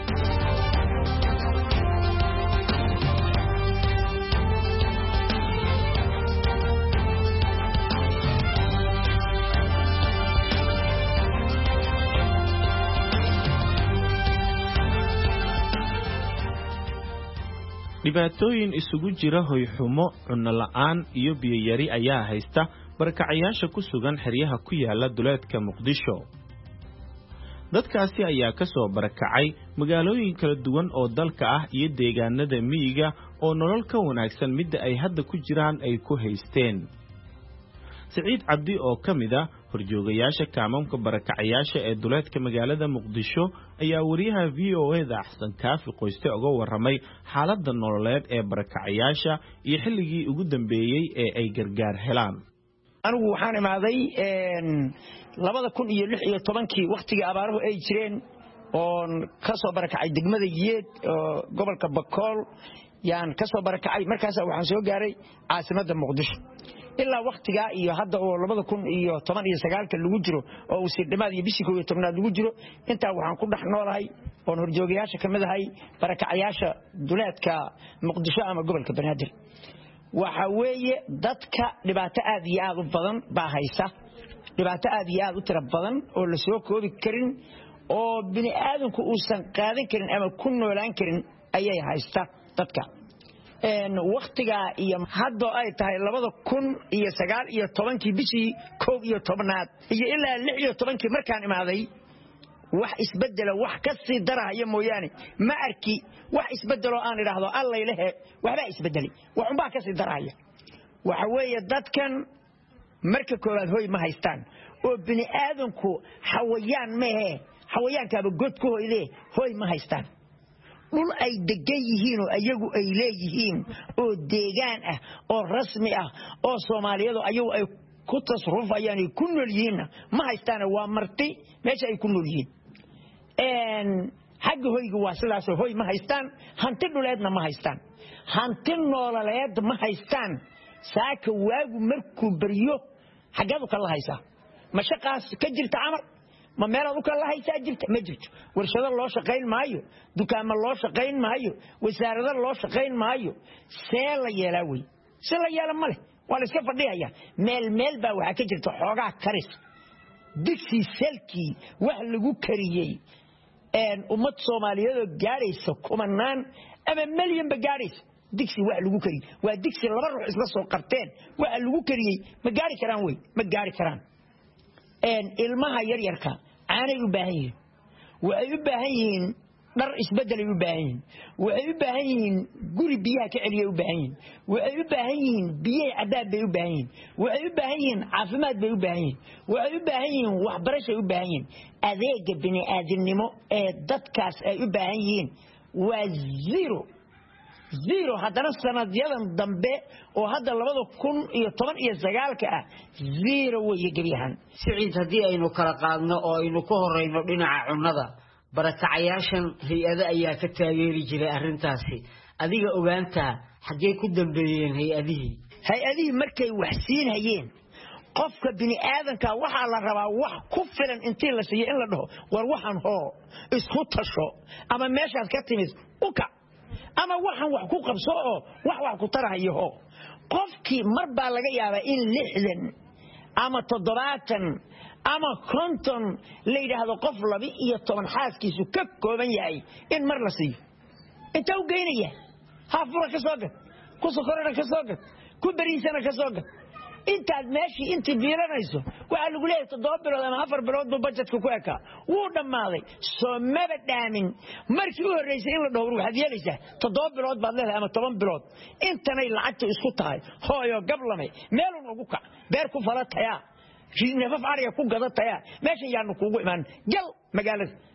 dhibaatooyin isugu jira hoyxumo, cunno la'aan iyo biyo yari ayaa haysta barakacayaasha ku sugan xeryaha ku yaala duleedka Muqdisho. dadkaasi ayaa ka soo barakacay magaalooyin kala duwan oo dalka ah iyo deegaanada miyiga oo nolol ka wanaagsan midda ay hadda ku jiraan ay ku haysteen. Saciid Cabdi oo ka mid ah horjoogayaasha kaamamka barakacayaasha ee duleedka magaalada Muqdisho ayaa wariyaha V O A da Xasan Kaafi Qoyste uga warramay xaaladda nololeed ee barakacayaasha iyo xilligii ugu dambeeyay ee ay gargaar helaan. anigu waxaan imaaday een labada kun iyo lix iyo tobankii waqtigii abaaruhu ay jireen oon ka soo barakacay degmada Yeed oo gobolka Bakool yaan ka soo barakacay markaas waxaan soo gaaray caasimadda Muqdisho ilaa waqtiga iyo hadda oo labada kun iyo toban iyo sagaal ka lagu jiro oo uu sidhimaad iyo bishii koob iyo tobnaad lagu jiro inta waxaan ku dhax noolahay oo horjoogayaasha kamid ahay barakacayaasha duleedka Muqdisho ama gobolka Banaadir. waxa weeye dadka dhibaato aad iyo aad u badan baa haysa, dhibaato aad iyo aad u tira badan oo la soo koobi karin oo bini aadamku uusan qaadan karin ama ku noolaan karin ayay haysta dadka. een waqtiga iyo hadda ay tahay labada kun iyo sagaal iyo tobankii bishii koob iyo tobnaad iyo ilaa lix iyo tobankii markaan imaaday wax isbedelo wax ka sii daraya mooyaane ma arki wax isbedelo aan iraahdo alla ilahe waxba isbedeli wax un baa ka sii daraya. waxa weeye dadkan marka koowaad hoy ma haystaan oo bini aadamku xawayaan ma aha, xawayaanka god ku hoyde hoy ma haystaan. dhul ay degan yihiin oo ayagu ay leeyihiin oo deegaan ah oo rasmi ah oo Soomaaliyeed ayagu ay ku tasrufayaan ay ku nool yihiin ma haystaan, waa marti meesha ay ku nool yihiin. een xagga hoyga waa sidaas hoy ma haystaan, hanti dhuleedna ma haystaan, hanti nololeed ma haystaan. saaka waagu markuu bariyo xagadu kala haysa ma shaqaas ka jirta amar ma meelaad u kala haysaa jirta ma jirto. warshado loo shaqayn maayo, dukaamo loo shaqayn maayo, wasaarado loo shaqayn maayo. see la yeelaa wey si la yeela male waa la iska fadhiyaya meel meel baa waxa ka jirta xoogaa karis digsi selkii wax lagu kariyay een ummad Soomaaliyeed oo gaaraysa kumanaan ama milyan ba gaaraysa digsi wax lagu kariyay waa digsi laba ruux isla soo qabteen waxa lagu kariyay ma gaari karaan wey ma gaari karaan. een ilmaha yar yarka aanay u baahan yihiin, waxay u baahan yihiin dhar isbedel ay u baahan yihiin, waxay u baahan yihiin guri biyaha ka celiya u baahan yihiin, waxay u baahan yihiin biyo cadaab bay u baahan yihiin, waxay u baahan yihiin caafimaad bay u baahan yihiin, waxay u baahan yihiin waxbarasho ay u baahan yihiin. adeega bini aadamnimo ee dadkaas ay u baahan yihiin waa zero zero. haddana sanadyadan dambe oo hadda labada kun iyo toban iyo sagaal ka ah zero way gabiyahan. Saciid, haddii aynu kala qaadno oo aynu ku horeyno dhinaca cunnada, barakacayaashan hay'ado ayaa ka taageeri jiray arrintaasi. adiga ogaanta xagee ku dambeeyeen hay'adihii hay'adihii markay wax siinayeen qofka bini aadanka waxa la rabaa wax ku filan intii la siiyo in la dhaho war waxan hoo isku tasho ama meeshaas ka timid uka ama waxan wax ku qabso oo wax wax ku tarahayo qofkii marba laga yaabaa in lixdan ama toddobaatan ama konton la yiraahdo qof laba iyo toban xaaskiisu ka kooban yahay in mar la siiyo inta u geynaya haafura ka soo gad ku sokorana ka soo gad ku bariisana ka soo gad intaad meeshii intii biiranayso waxa lagu leeyahay toddoba bilood ama afar bilood buu budgetka ku ekaa wuu dhammaaday soo maba dhaamin markii u horreysay in la dhowro waxaad yeelaysaa toddoba bilood baad leedahay ama toban bilood intanay lacagta isku tahay hooyo gablamay meelun ugu kac beer ku falataya neefaf ariga ku gadataya meesha yaanu kuugu imaan gal magaalada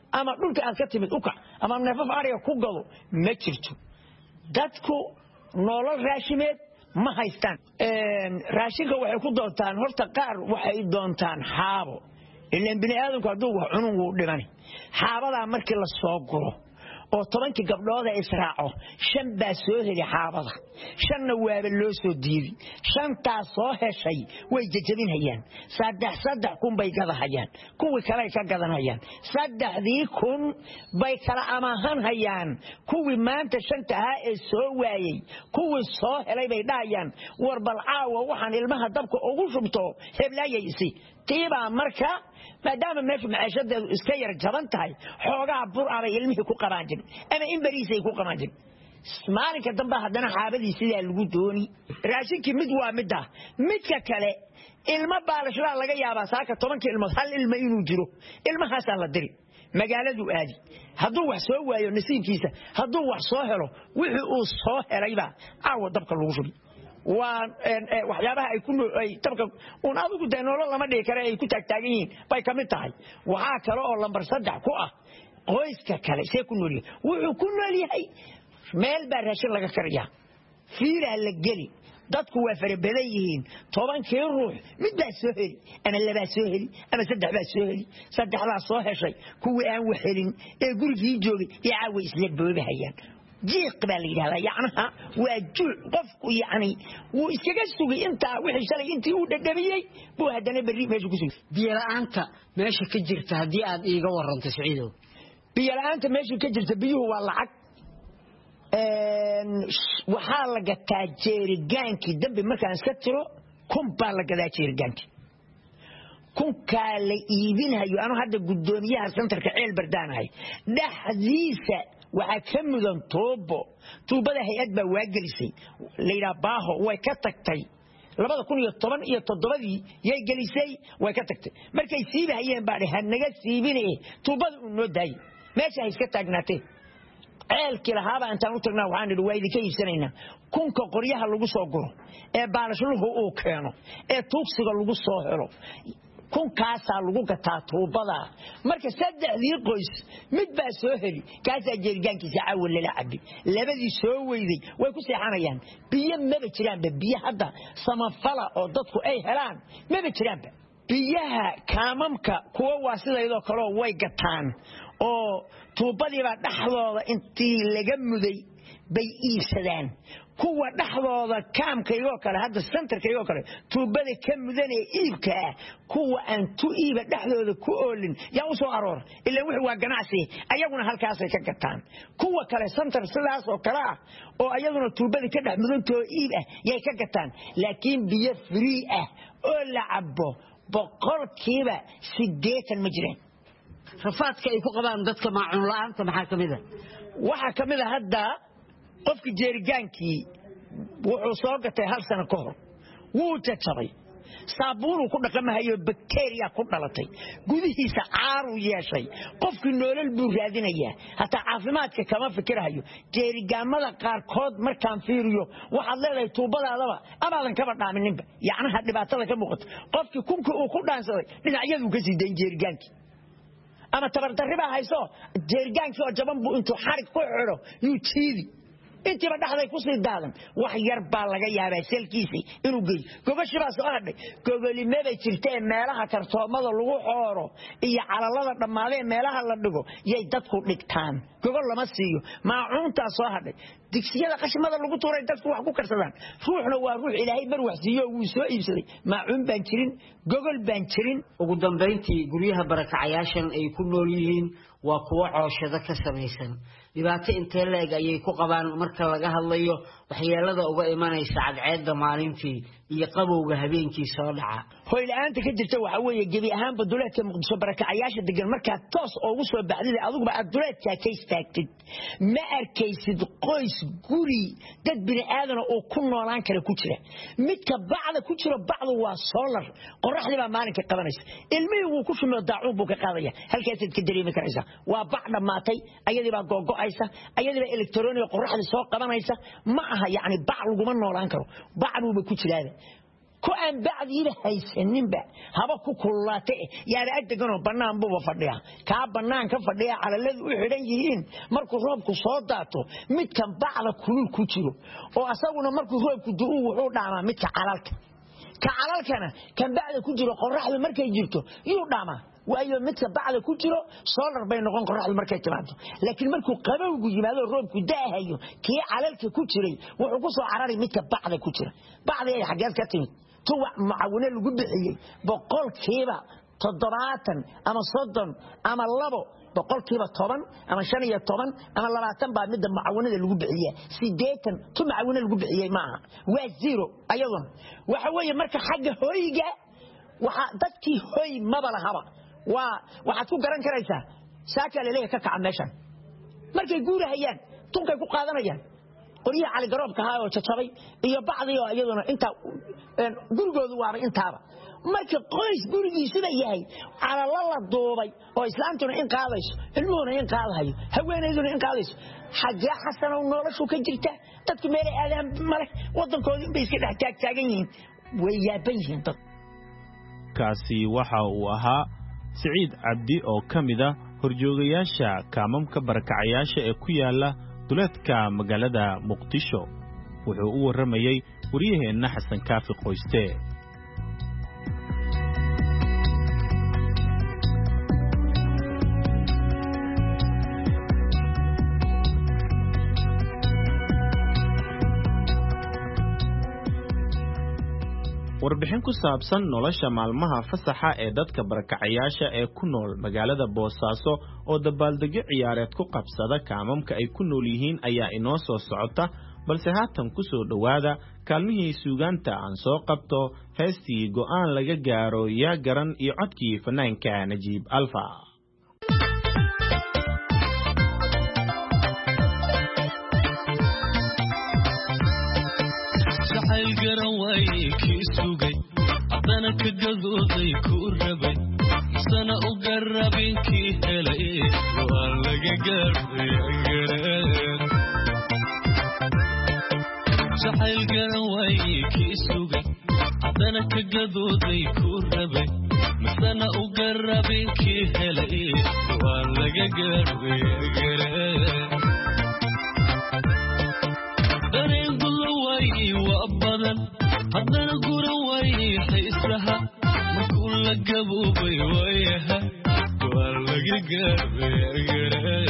ama dhulka aad ka timid u kac ama neefaf ariga ku gado ma jirto dadku nolol raashimeed ma haystaan raashinka waxay ku doontaan horta qaar waxay doontaan xaabo ilaan bini aadamku hadduu wax cunun wuu dhimani xaabadaa markii la soo guro oo tobankii gabdhooda israaco shan baa soo heli xaabada shanna waaba loo soo diiday shantaas soo heshay way jajabinayaan saddex saddex kun bay gadahayaan kuwii kale ka gadanayaan saddexdii kun bay kala amaahan hayaan kuwii maanta shanta ahaa ee soo waayey kuwii soo helay bay dhahayaan war bal caawa waxaan ilmaha dabka ugu shubto heblaayaysi tiibaa marka maadaama meeshu maciishadeedu iska yar jaban tahay xoogaa bur ah bay ilmihii ku qabaan jirin ama in bariisay ku qabaan jirin maalinka dambe haddana xaabadii sidaa lagu dooni raashinkii mid waa midda midka kale ilmo baalashlaa laga yaabaa saaka tobankii ilmood hal ilmo inuu jiro ilmahaasaa la diri magaaladu aadi hadduu wax soo waayo nasiibkiisa hadduu wax soo helo wixii uu soo helaybaa caawa dabka lagu shubi waa waxyaabaha ay ku ay tabka un adigu de nolol lama dhigi kare ay ku taagtaagan yihiin bay ka mid tahay waxaa kale oo lambar saddex ku ah qoyska kale see ku nool yahay wuxuu ku nool yahay meel baa raashin laga kariyaa fiilaa la geli dadku waa farabadan yihiin tobankii ruux mid baa soo heli ama labaa soo heli ama saddex baa soo heli saddexdaa soo heshay kuwii aan wax helin ee gurigii joogay ee caawa isla boobahayaan jiiq baa la yidhahdaa yacnaha waa juuc qofku yacni wuu iskaga sugay intaa wixii shalay intii uu dhadhamiyey buu haddana berri meesha ku sugay biyola'aanta meesha ka jirta haddii aad iiga waranto Siciidow biyola'aanta meesha ka jirta biyuhu waa lacag waxaa la gataa jeerigaankii dambi markaan iska tiro kun baa la gadaa jeerigaankii kunkaa la iibinayo anu hadda guddoomiyaha santarka ceel bardaanahay dhexdiisa waxaa ka mudan tuubo tuubada hay-ad baa waagelisay layidhaha baaho way ka tagtay labada kun iyo toban iyo toddobadii yay gelisay way ka tagtay markay siibahayeen baa dheh hanaga siibine tuubada uu noo daayay meesha hay iska taagnaatee ceelkii lahaabaa intaan u tagnaa waxaan idhi waa idinka iibsanaynaa kunka qoryaha lagu soo guro ee baalashluhu uu keeno ee tuugsiga lagu soo helo kunkaasaa lagu gataa tuubadaa marka saddexdii qoys mid baa soo heli kaasaa jeerigaankiisa caawa lala cabi labadii soo weyday way ku seexanayaan biyo maba jiraanba biyo hadda samafala oo dadku ay helaan maba jiraanba biyaha kaamamka kuwa waa sidaydoo kaleo way gataan oo tuubadiibaa dhexdooda intii laga muday bay iibsadaan kuwa dhaxdooda kaamkaygoo kale hadda santarkaygoo kale tuubada ka mudan ee iibka ah kuwa aan tu iiba dhexdooda ku oolin yaa u soo aroor ilaa wixii waa ganacsi ayaguna halkaasay ka gataan kuwa kale santar sidaas oo kale ah oo ayaguna tuubada ka dhex mudantoo iib ah yay ka gataan laakiin biyo free ah oo la cabo boqolkiiba siddeetan ma jiraan rafaadka ay ku qabaan dadka maacuun la'aanta maxaa ka mid ah waxaa ka mid ah hadda qofkii jeerigaankii wuxuu soo gatay hal sano ka hor wuu jajabay saabuunuu ku dhaqamahayo bakteriya ku dhalatay gudihiisa caaruu yeeshay qofkii noolal buu raadinayaa hataa caafimaadka kama fikirahayo jeerigaamada qaarkood markaan fiiriyo waxaad leedahay tuubadaadaba amaadan kaba dhaaminninba yacnaha dhibaatada ka muuqato qofkii kunkii uu ku dhaansaday dhinacyaduu ka sii dayn jeerigaankii ama tabardarribaa hayso jeerigaankii oo jaban buu intuu xarig ku xidho yuu jiidi intiiba dhaxday ku sii daadan wax yar baa laga yaabaa selkiisii inuu geeyo gogashibaa soo hadhay gogolimebay jirtee meelaha kartoomada lagu xooro iyo calalada dhammaadee meelaha la dhigo yay dadku dhigtaan gogol lama siiyo maacuuntaa soo hadhay digsiyada qashimada lagu tuuray dadku wax ku karsadaan ruuxna waa ruux ilaahay bar wax siiyo wuu soo iibsaday maacuun baan jirin gogol baan jirin ugu dambayntii guryaha barakacayaashan ay ku nool yihiin waa kuwo cooshado ka samaysan dhibaato intee leeg ayay ku qabaan marka laga hadlayo waxyeelada uga imanaysa cadceedda maalintii iyo qabowga habeenkii soo dhaca hoy la'aanta ka jirta waxa weeye gebi ahaanba duleedka muqdisho barakacayaasha degan markaa toos ugu soo baxdid adiguba aad duleedkaa ka istaagtid ma arkaysid qoys guri dad bini aadana oo ku noolaan kara ku jira midka bacda ku jiro bacdu waa solar qoraxdii baa maalinka qabanaysa ilmihii wuu ku shumo daacuun buu ka qaadaya halkaasaad ka dareemi karaysaa waa bac dhammaatay ayadii baa googo'aysa ayadii baa elektroniga qoraxdii soo qabanaysa ma aha yacni bac laguma noolaan karo bac buuba ku jiraada ku aan bacdiina haysaninba haba ku kululaate yaara agdagano banaan buu fadhiya ka banaan ka fadhiya calaladu u xidhan yihiin markuu roobku soo daato midkan bacda kulul ku jiro oo asaguna markuu roobku duu wuxuu dhaamaa midka calalka ka calalkana kan bacda ku jiro qoraxdu markay jirto yuu dhaamaa waayo midka bacda ku jiro solar bay noqon qoraxdu markay timaado laakiin markuu qabowgu yimaado roobku daahayo kii calalka ku jiray wuxuu ku soo cararay midka bacda ku jira bacda ay xageed ka timid tuwa macaawina lagu bixiyay boqolkiiba toddobaatan ama soddon ama labo boqolkiiba toban ama shan iyo toban ama labaatan baa midda macaawinada lagu bixiyay sideetan tu macaawina lagu bixiyay maaha waa zero ayaduna waxa weeye marka xagga hooyiga waxa dadkii hooy maba lahaba waa waxaad ku garan karaysaa saaka leeyahay ka kaca meeshan markay guurahayaan tunkay ku qaadanayaan qoriyaha cali garoobka haa oo jajabay iyo bacdi oo iyaduna inta gurigoodu waaba intaaba marka qoys gurigiisida yahay calala la duubay oo islaantuna in qaadayso ilmuhuna in qaadayo haweeneyduna in qaadayso xagga xasan oo noloshu ka jirta dadku meel aadaan male wadankoodii bay iska dhex taag taagan yihiin way yaaban yihiin dad kaasi waxa uu ahaa Siciid Cabdi oo kamida horjoogayaasha kaamamka barakacayaasha ee ku yaala duleedka magaalada Muqdisho wuxuu u waramayay wariyaheena Xasan Kaafi Qoyste warbixin ku saabsan nolosha maalmaha fasaxa ee dadka barakacayaasha ee ku nool magaalada Boosaaso oo dabaaldegyo ciyaareed ku qabsada kaamamka ay ku nool yihiin ayaa inoo soo socota balse haatan ku soo dhawaada kaalmihii suugaanta aan soo qabto heestii go'aan laga gaaro yaa garan iyo codkii fanaanka Najiib Alfa haddana ka gadooday ku rabay sana u garabinki helay go'aan laga gaadhay jacayl garan waayey kii sugay haddana ka gadooday ku rabay sana u garabinki helay go'aan laga gaadhay dareen gulo waayey waa badan haddana guran waayey xiisaha markuu la gaboobay waayaha go'aan laga gaadhay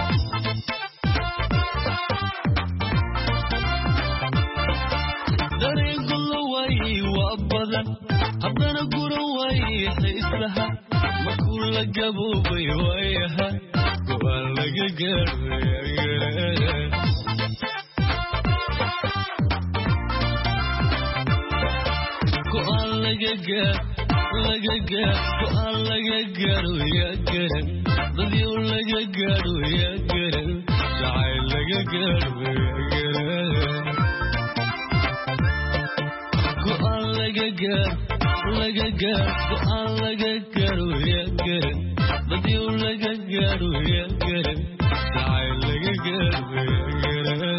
dareen gulo waayey waa badan haddana guran waayey xiisaha markuu la gaboobay waayaha go'aan laga gaadhay laga gaar laga gaar go'aan laga gaaro yaa garan dadii laga gaaro yaa garan jacayl laga gaaro yaa garan go'aan laga gaar laga gaar go'aan laga gaaro yaa garan dadii laga gaaro yaa garan jacayl laga gaaro yaa garan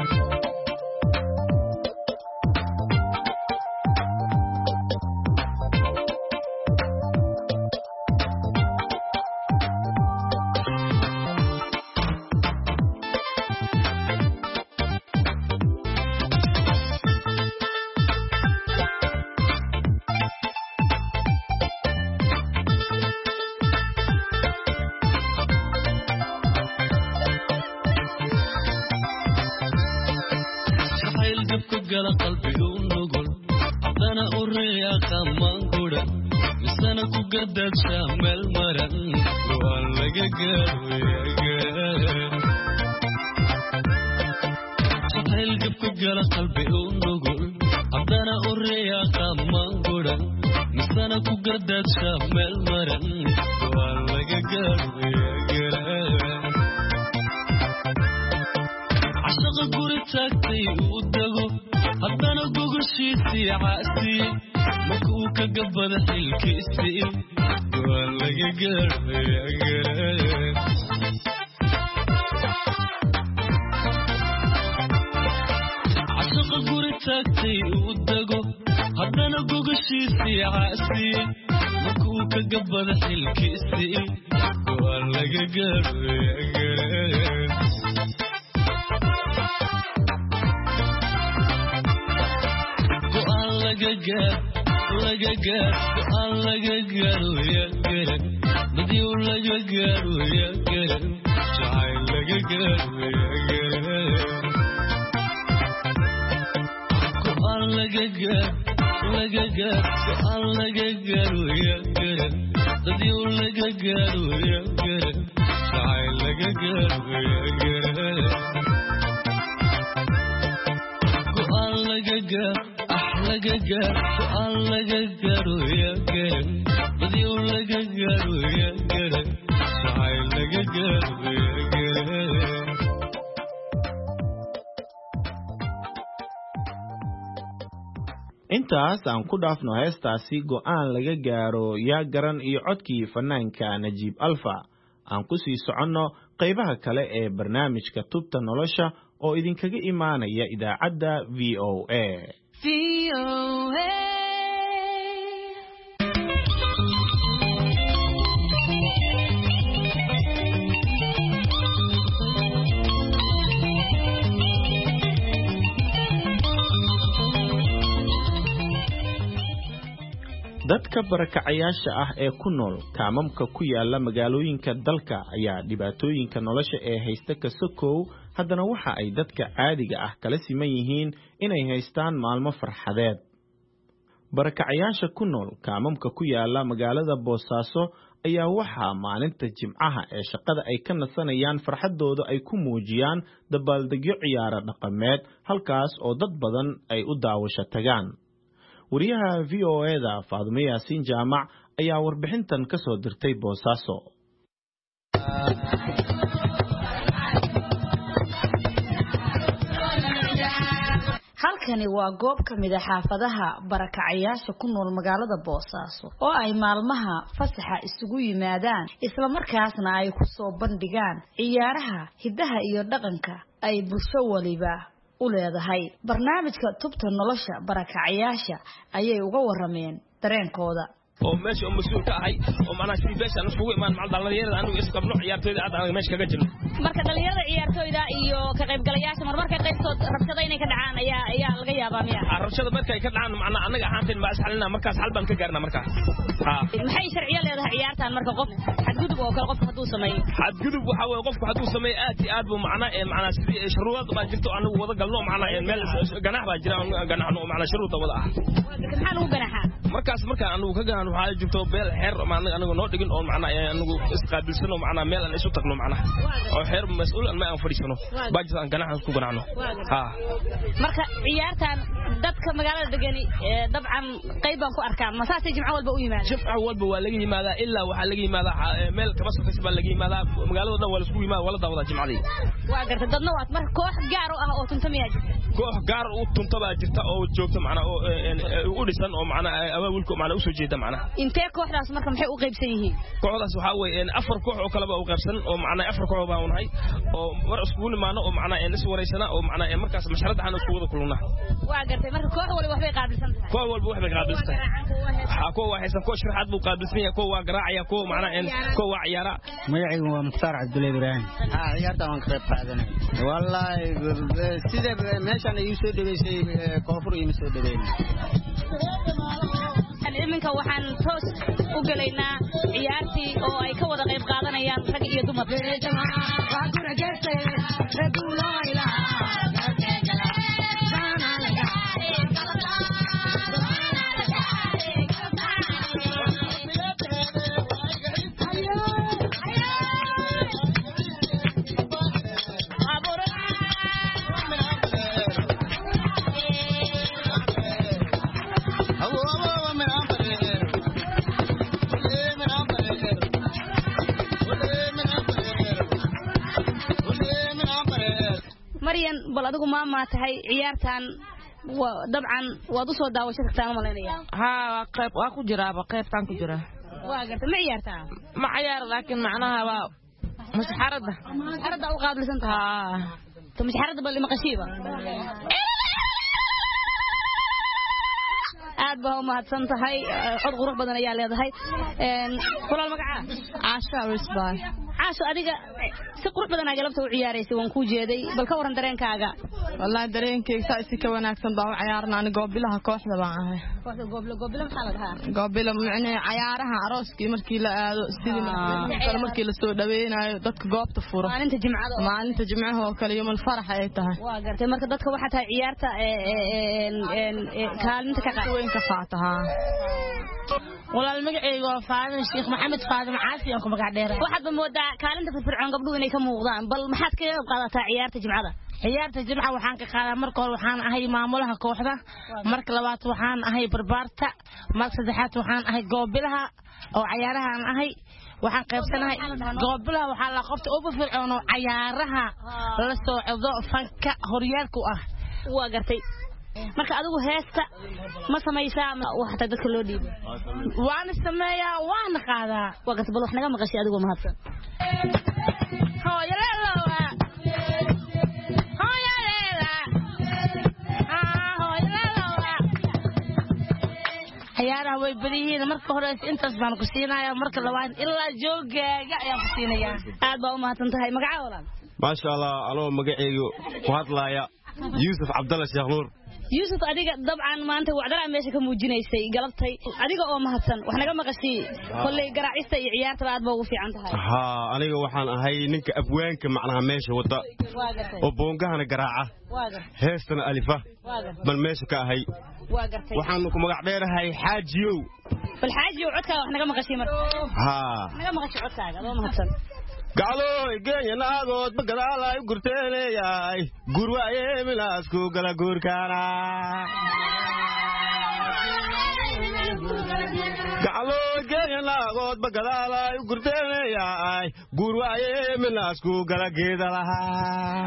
qalbigu nugul haddana u riyaqa maanguda misana ku gadadsha meel maran go'aan laga gaaro jacayl gabka gala qalbigu nugul haddana u riyaqa maanguda misana ku gadadsha meel maran go'aan laga gaaro cashaqa guri taagtay uu dago haddana gogoshiisii caasiye markuu ka gabada xilkiisii go'aan laga gaaro cashaqa guri taagtay uu dago haddana gogoshiisii caasiye markuu ka gabada xilkiisii go'aan laga gaadhoyageen go'aan laga gaad laga gaad go'aan laga gaadhoyageen badiyow laga gaadhoyageen jacayl laga gaadhoyageen go'aan laga gaad laga gaad go'aan laga gaadhoyageen badiyow laga gaadhoyageen jacayl laga gaadhoyageen go'aan laga gaad ah laga gaad go'aan laga gaadhoyageen badiyow laga gaadhoyageen jacayl laga gaadhoyageen intaas aan ku dhaafno heestaasi go'aan laga gaaro yaa garan iyo codkii fanaanka Najiib Alfa aan ku sii soconno qaybaha kale ee barnaamijka tubta nolosha oo idinkaga imaanaya idaacadda V O A V O A dadka barakacayaasha ah ee ku nool kaamamka ku yaala magaalooyinka dalka ayaa dhibaatooyinka nolosha ee haysta ka sokow haddana waxa ay dadka caadiga ah kala siman yihiin inay haystaan maalmo farxadeed barakacayaasha ku nool kaamamka ku yaala magaalada Boosaaso ayaa waxaa maalinta Jimcaha ee shaqada ay ka nasanayaan farxadooda ay ku muujiyaan dabaaldegyo ciyaaro dhaqameed halkaas oo dad badan ay u daawasho tagaan wariyaha V O A-da Faadumo Yaasiin Jaamac ayaa warbixintan ka soo dirtay Boosaaso. halkani waa goob ka mid ah xaafadaha barakacayaasha ku nool magaalada Boosaaso oo ay maalmaha fasaxa isugu yimaadaan isla markaasna ay ku soo bandhigaan ciyaaraha hidaha iyo dhaqanka ay bulsho waliba u leedahay barnaamijka tubta nolosha barakacayaasha ayay uga warameen dareenkooda oo meesha mas'uul ka ahay oo macna si beeshan isugu imaan macal dhalinyarada anigu isqabno ciyaartooyda aad aan meesha kaga jirno marka dhalinyarada ciyaartooyda iyo ka qaybgalayaasha marmarka qaybtood rabshada inay ka dhacaan ayaa ayaa laga yaabaa miya rabshada markay ka dhacaan macna anaga ahaanteen ma asxalina markaas hal baan ka gaarna markaas ha maxay sharciyo leedahay ciyaartan marka qof xadgudub oo kale qofku haduu sameeyo xadgudub waxa weeye qofku haduu sameeyo aad iyo aad buu macna ee macna sidii shuruud baa jirto anagu wada galno macna ee meel ganax baa jira ganaxno macna shuruud wada ah maxaa lagu ganaxaa markaas marka anagu ka gaano waxa jirto beel xeer macna anagu noo dhigin oo macna anagu isqaabilsano macna meel aan isu tagno macna oo xeer mas'uul ma aan fadhiisano baajis aan ganax ku ganaxno ha marka ciyaartan dadka magaalada degani dabcan qayb baan ku arkaa masaasi jimco walba u yimaada jimco walba waa laga yimaada ilaa waxa laga yimaada meel kaba safis baa laga yimaada magaalada dhan waa la isku yimaada wala daawada jimcadii waa garta dadna waad marka koox gaar ah oo tunta miyaa jirta koox gaar u tunta baa jirta oo joogta macna oo u dhisan oo macna abaabulku macna u soo jeeda macna intee kooxdaas marka maxay u qaybsan yihiin kooxdaas waxa weeye afar koox oo kala ba u qaybsan oo macna afar koox baa unahay oo mar isku nimaano oo macna in is wareysana oo macna markaas masharada aan isku wada kuluna waa gartay marka koox walba waxbay qaabilsan tahay koox walba waxbay qaabilsan tahay ha koox waxaysan koox sharaxad buu qaabilsan yahay koox waa garaacaya koox macna in koox waa ciyaara magacaygu waa Muxtaar Cabdulle Ibrahim ha ciyaarta waan qayb qaadanay wallahi sida meeshan ay soo dhaweysay koonfur iyo soo dhaweeyay iminka waxaan toos u galaynaa ciyaartii oo ay ka wada qayb qaadanayaan rag iyo dumar maryan bal adigu maama tahay ciyaartan dabcan waad u soo daawasho tagtaan ma leeyahay ha qayb waa ku jiraaba qaybtan ku jira waa garta ma ciyaartaa ma ciyaar laakiin macnaha waa masxarada masxarada u qaabilsan tahay to masxarada bal maqashiiba aad baa u mahadsan tahay cod qurux badan ayaa leedahay walaal magaca caasha risbay caasho adiga si qurux badan aad galabta u ciyaaraysay waan ku jeeday bal ka waran dareenkaaga wallahi dareenkayga saa si ka wanaagsan baa u ciyaarnaa aniga goobilaha kooxda baan ahay kooxda gooblo gooblo maxaa la dhahaa gooblo macnaa ciyaaraha arooskii markii la aado sidii markii la soo dhaweenayo dadka goobta furo maalinta jimcada maalinta jimcaha oo kale yom farax ay tahay waa gartay marka dadka waxa tahay ciyaarta ee kaalinta ka qaad weyn ka qaataha walaal magacayga waa Faadin Sheekh Maxamed Faadin Caasi oo ku magac dheer waxaad moodaa kaalinta firfircoon gabdhuhu inay ka muuqdaan bal maxaad ka qayb qaadataa ciyaarta jimcada ciyaarta jimca waxaan ka qaadaa marka hore waxaan ahay maamulaha kooxda marka labaad waxaan ahay barbaarta marka saddexaad waxaan ahay goobilaha oo ciyaaraha aan ahay waxaan qaybsanahay goobilaha waxa la qofta ugu fircoon oo ciyaaraha la soo cado fanka horyaalku ah waa gartay marka adigu heesta ma samaysaa waxa dadka loo dhiibay waan sameeyaa waan qaadaa waa gartay bal wax naga maqashay adigu mahadsan hooyaleelo ciyaaraha way badiyihiin marka hore intaas baan ku siinayaa marka labaad ilaa joogaaga ayaan ku siinayaa aad baa u mahadsan tahay magaca walaal maasha Allah anoo magacaygu ku hadlaaya Yusuf Abdalla Sheekh Nuur Yusuf adiga dabcan maanta wacdara meesha ka muujinaysay galabtay adiga oo mahadsan wax naga maqashay kulay garaacista iyo ciyaarta aad baa ugu fiican tahay ha aniga waxaan ahay ninka abwaanka macnaha meesha wada oo boongahana garaaca heestana alifa bal meesha ka ahay waxaan ku magac dheerahay xaajiyow bal xaajiyow codkaaga wax naga maqashay marka ha naga maqashay codkaaga adoo mahadsan gaclooy geenya naagood bagadaalaay u gurteeneeyaay gurwaaye milaasku gala guurkaana gaclooy geenya naagood bagadaalaay u gurteeneeyaay gurwaaye milaasku gala geeda lahaa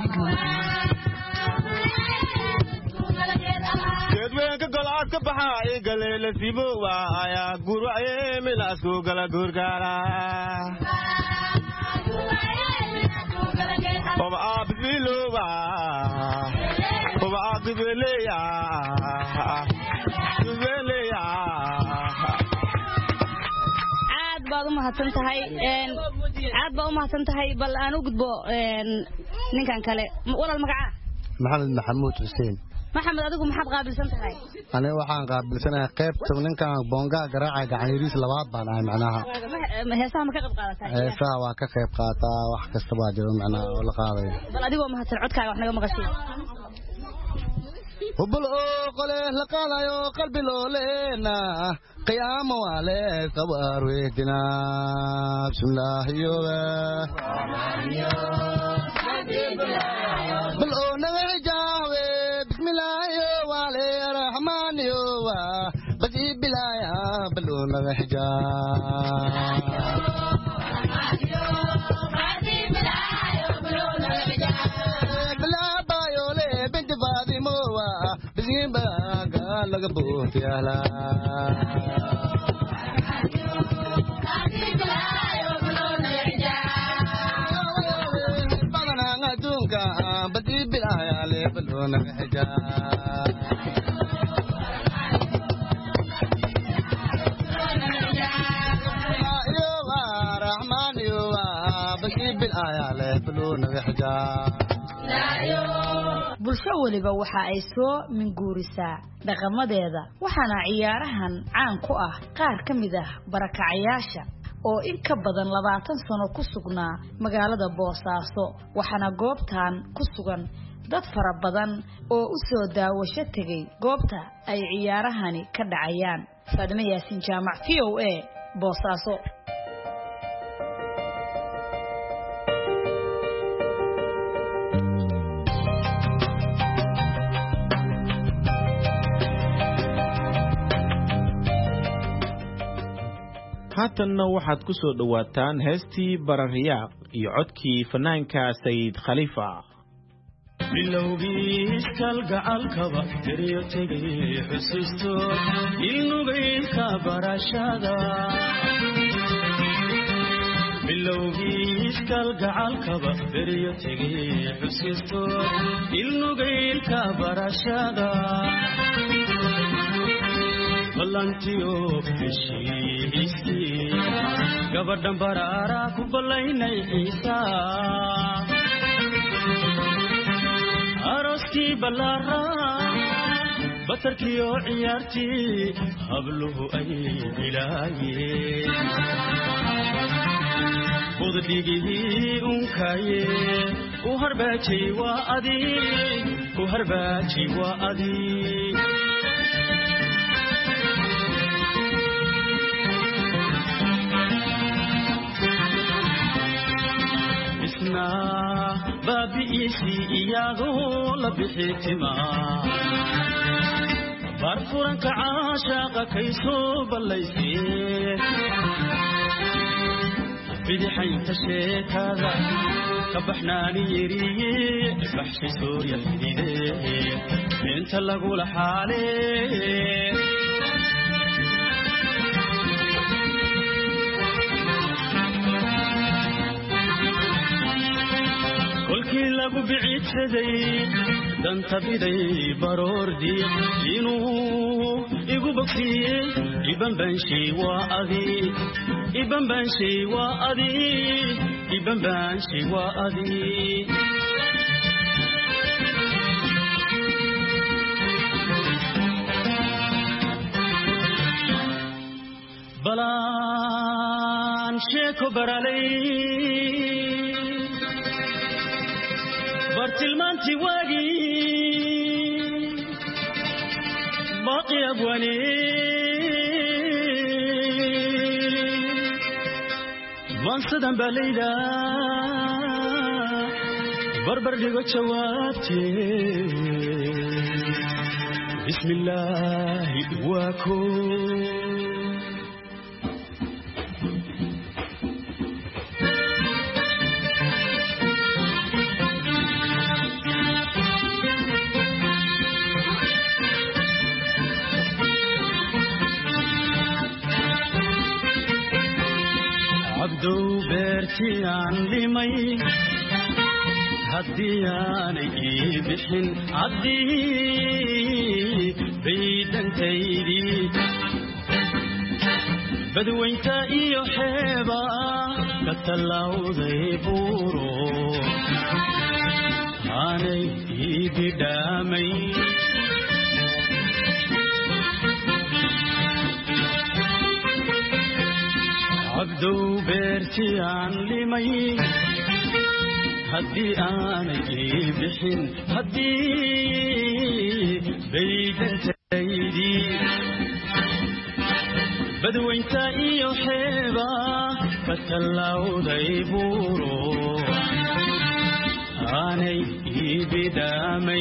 geedweenka golaad ka baxaay galeela sibowaaya gurwaaye milaasku gala guurkaana Oba abdiloba Oba abdileya Abdileya aad baad u mahadsan tahay een aad baad u mahadsan tahay bal aan u gudbo een ninkan kale walaal magaca Maxamed Maxamuud Xuseen Maxamed adigu maxaad qaabilsan tahay aniga waxaan qaabilsanahay qaybta ninkan boonga garaaca gacaniriis labaad baan ahay macnaha heesaha ma ka qayb qaadataa heesaha waa ka qayb qaataa wax kasta waa jiro macnaha oo la qaadayo bal adigoo mahadsan codkaaga wax naga maqashay hubul oo qole la qaadayo qalbi loo leena qiyaamo wale qabar weedina bismillah yoba bal oo naga bismillah wale rahman yoba badi bilaya bal oo naga laga booti ala badana adduunka badi bilaya le balona haja yo wa rahman yo wa badi bilaya le balona haja bulsho waliba waxa ay soo minguurisaa dhaqamadeeda waxaana ciyaarahan caan ku ah qaar ka mid ah barakacayaasha oo in ka badan labaatan sano ku sugnaa magaalada Boosaaso waxaana goobtan ku sugan dad fara badan oo u soo daawasho tagay goobta ay ciyaarahani ka dhacayaan Faadima Yaasin Jaamac V O A Boosaaso haatanna waxaad ku soo dhawaataan heestii barariyaaq iyo codkii fanaanka Sayid Khalifa bilowgii kalgacalkaba deriyo tegay xusuusto ilnugaylka barashada bilowgii kalgacalkaba deriyo tegay xusuusto ilnugaylka barashada ballantiyo heshiisti gabadhan baraara ku ballaynay xiisa aroskii ballaara batarkiyo ciyaartii habluhu ay bilaayeen buddigii unkaye u harbaaji waa adi u harbaaji waa adi isna baabi'isi iyadoo la bixitima barfuranka caashaaqa kay soo ballaysee bidixaynta sheekada ka baxnaani yeriye baxshay sooya xididee inta lagula xaalee kolkii lagu biciidsaday danta biday baroordi inuu igu bogsiiyey ibanbaanshay waa adi ibanbaanshay waa adi ibanbaanshay waa adi balaan sheeko baralay bartilmaanti waagii baaqi abwane mansadan baa layda barbar dhigo jawaabtee bismi illaahi waa koo abdow beertii aan dhimay haddii aanay ii bixin caddii baydantaydii badwaynta iyo xeeba ka tallawday buuro aanay ii bidhaamay abdow beertii aan dhimay haddii aanay ii bixin haddii baydantaydii badwaynta iyo xeeba ka tallawday buuro aanay ii bidhaamay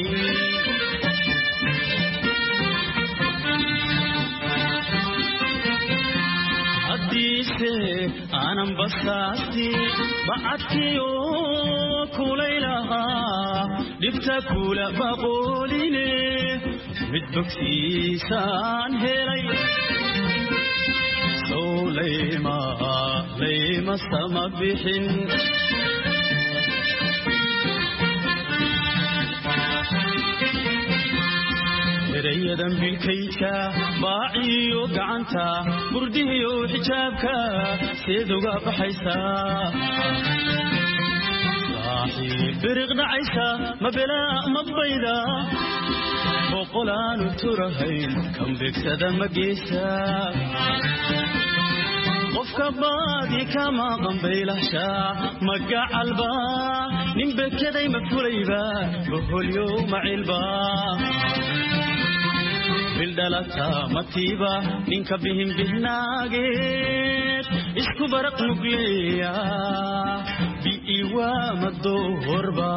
haddiise aanan basaasti bacadkiyo kulaylahaa dhibta kula baqooline mid bogsiisaan helay sow layma layma sama bixin erayadan bilkayka baaciyo gacanta burdihiyo xijaabka seed uga baxaysaa saaxiib biriq dhacaysa ma belaa ma bayda boqolaanu turahayn kan begsada ma geesa qofka baadi kama qambaylashaa magacalba nin bekeday ma fulayba boholyo macilba bildhalata matiiba ninka bihin bihnaageed isku baraq nugleeya bi'iwa madohorba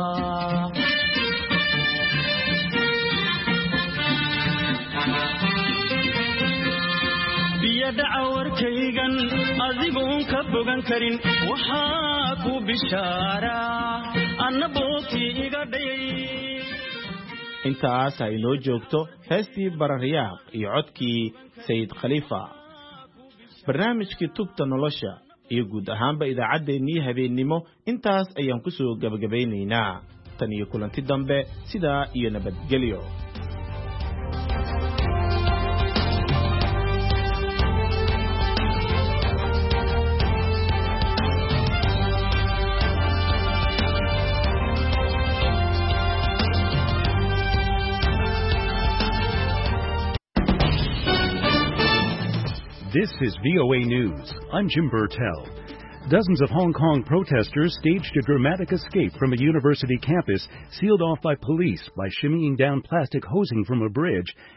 biyadhaca warkaygan adigoon ka bogan karin waxaa ku bishaaraa anna boogtii iga dhayay intaas ay noo joogto heestii bararyaaq iyo codkii sayid khaliifa barnaamijkii tubta nolosha iyo guud ahaanba idaacaddeenii habeennimo intaas ayaan ku soo gebagabaynaynaa tan iyo kulanti dambe sidaa iyo nabadgelyo This is V O A News. I'm Jim Burtell. Dozens of Hong Kong protesters staged a dramatic escape from a university campus sealed off by police by shimmying down plastic hosing from a bridge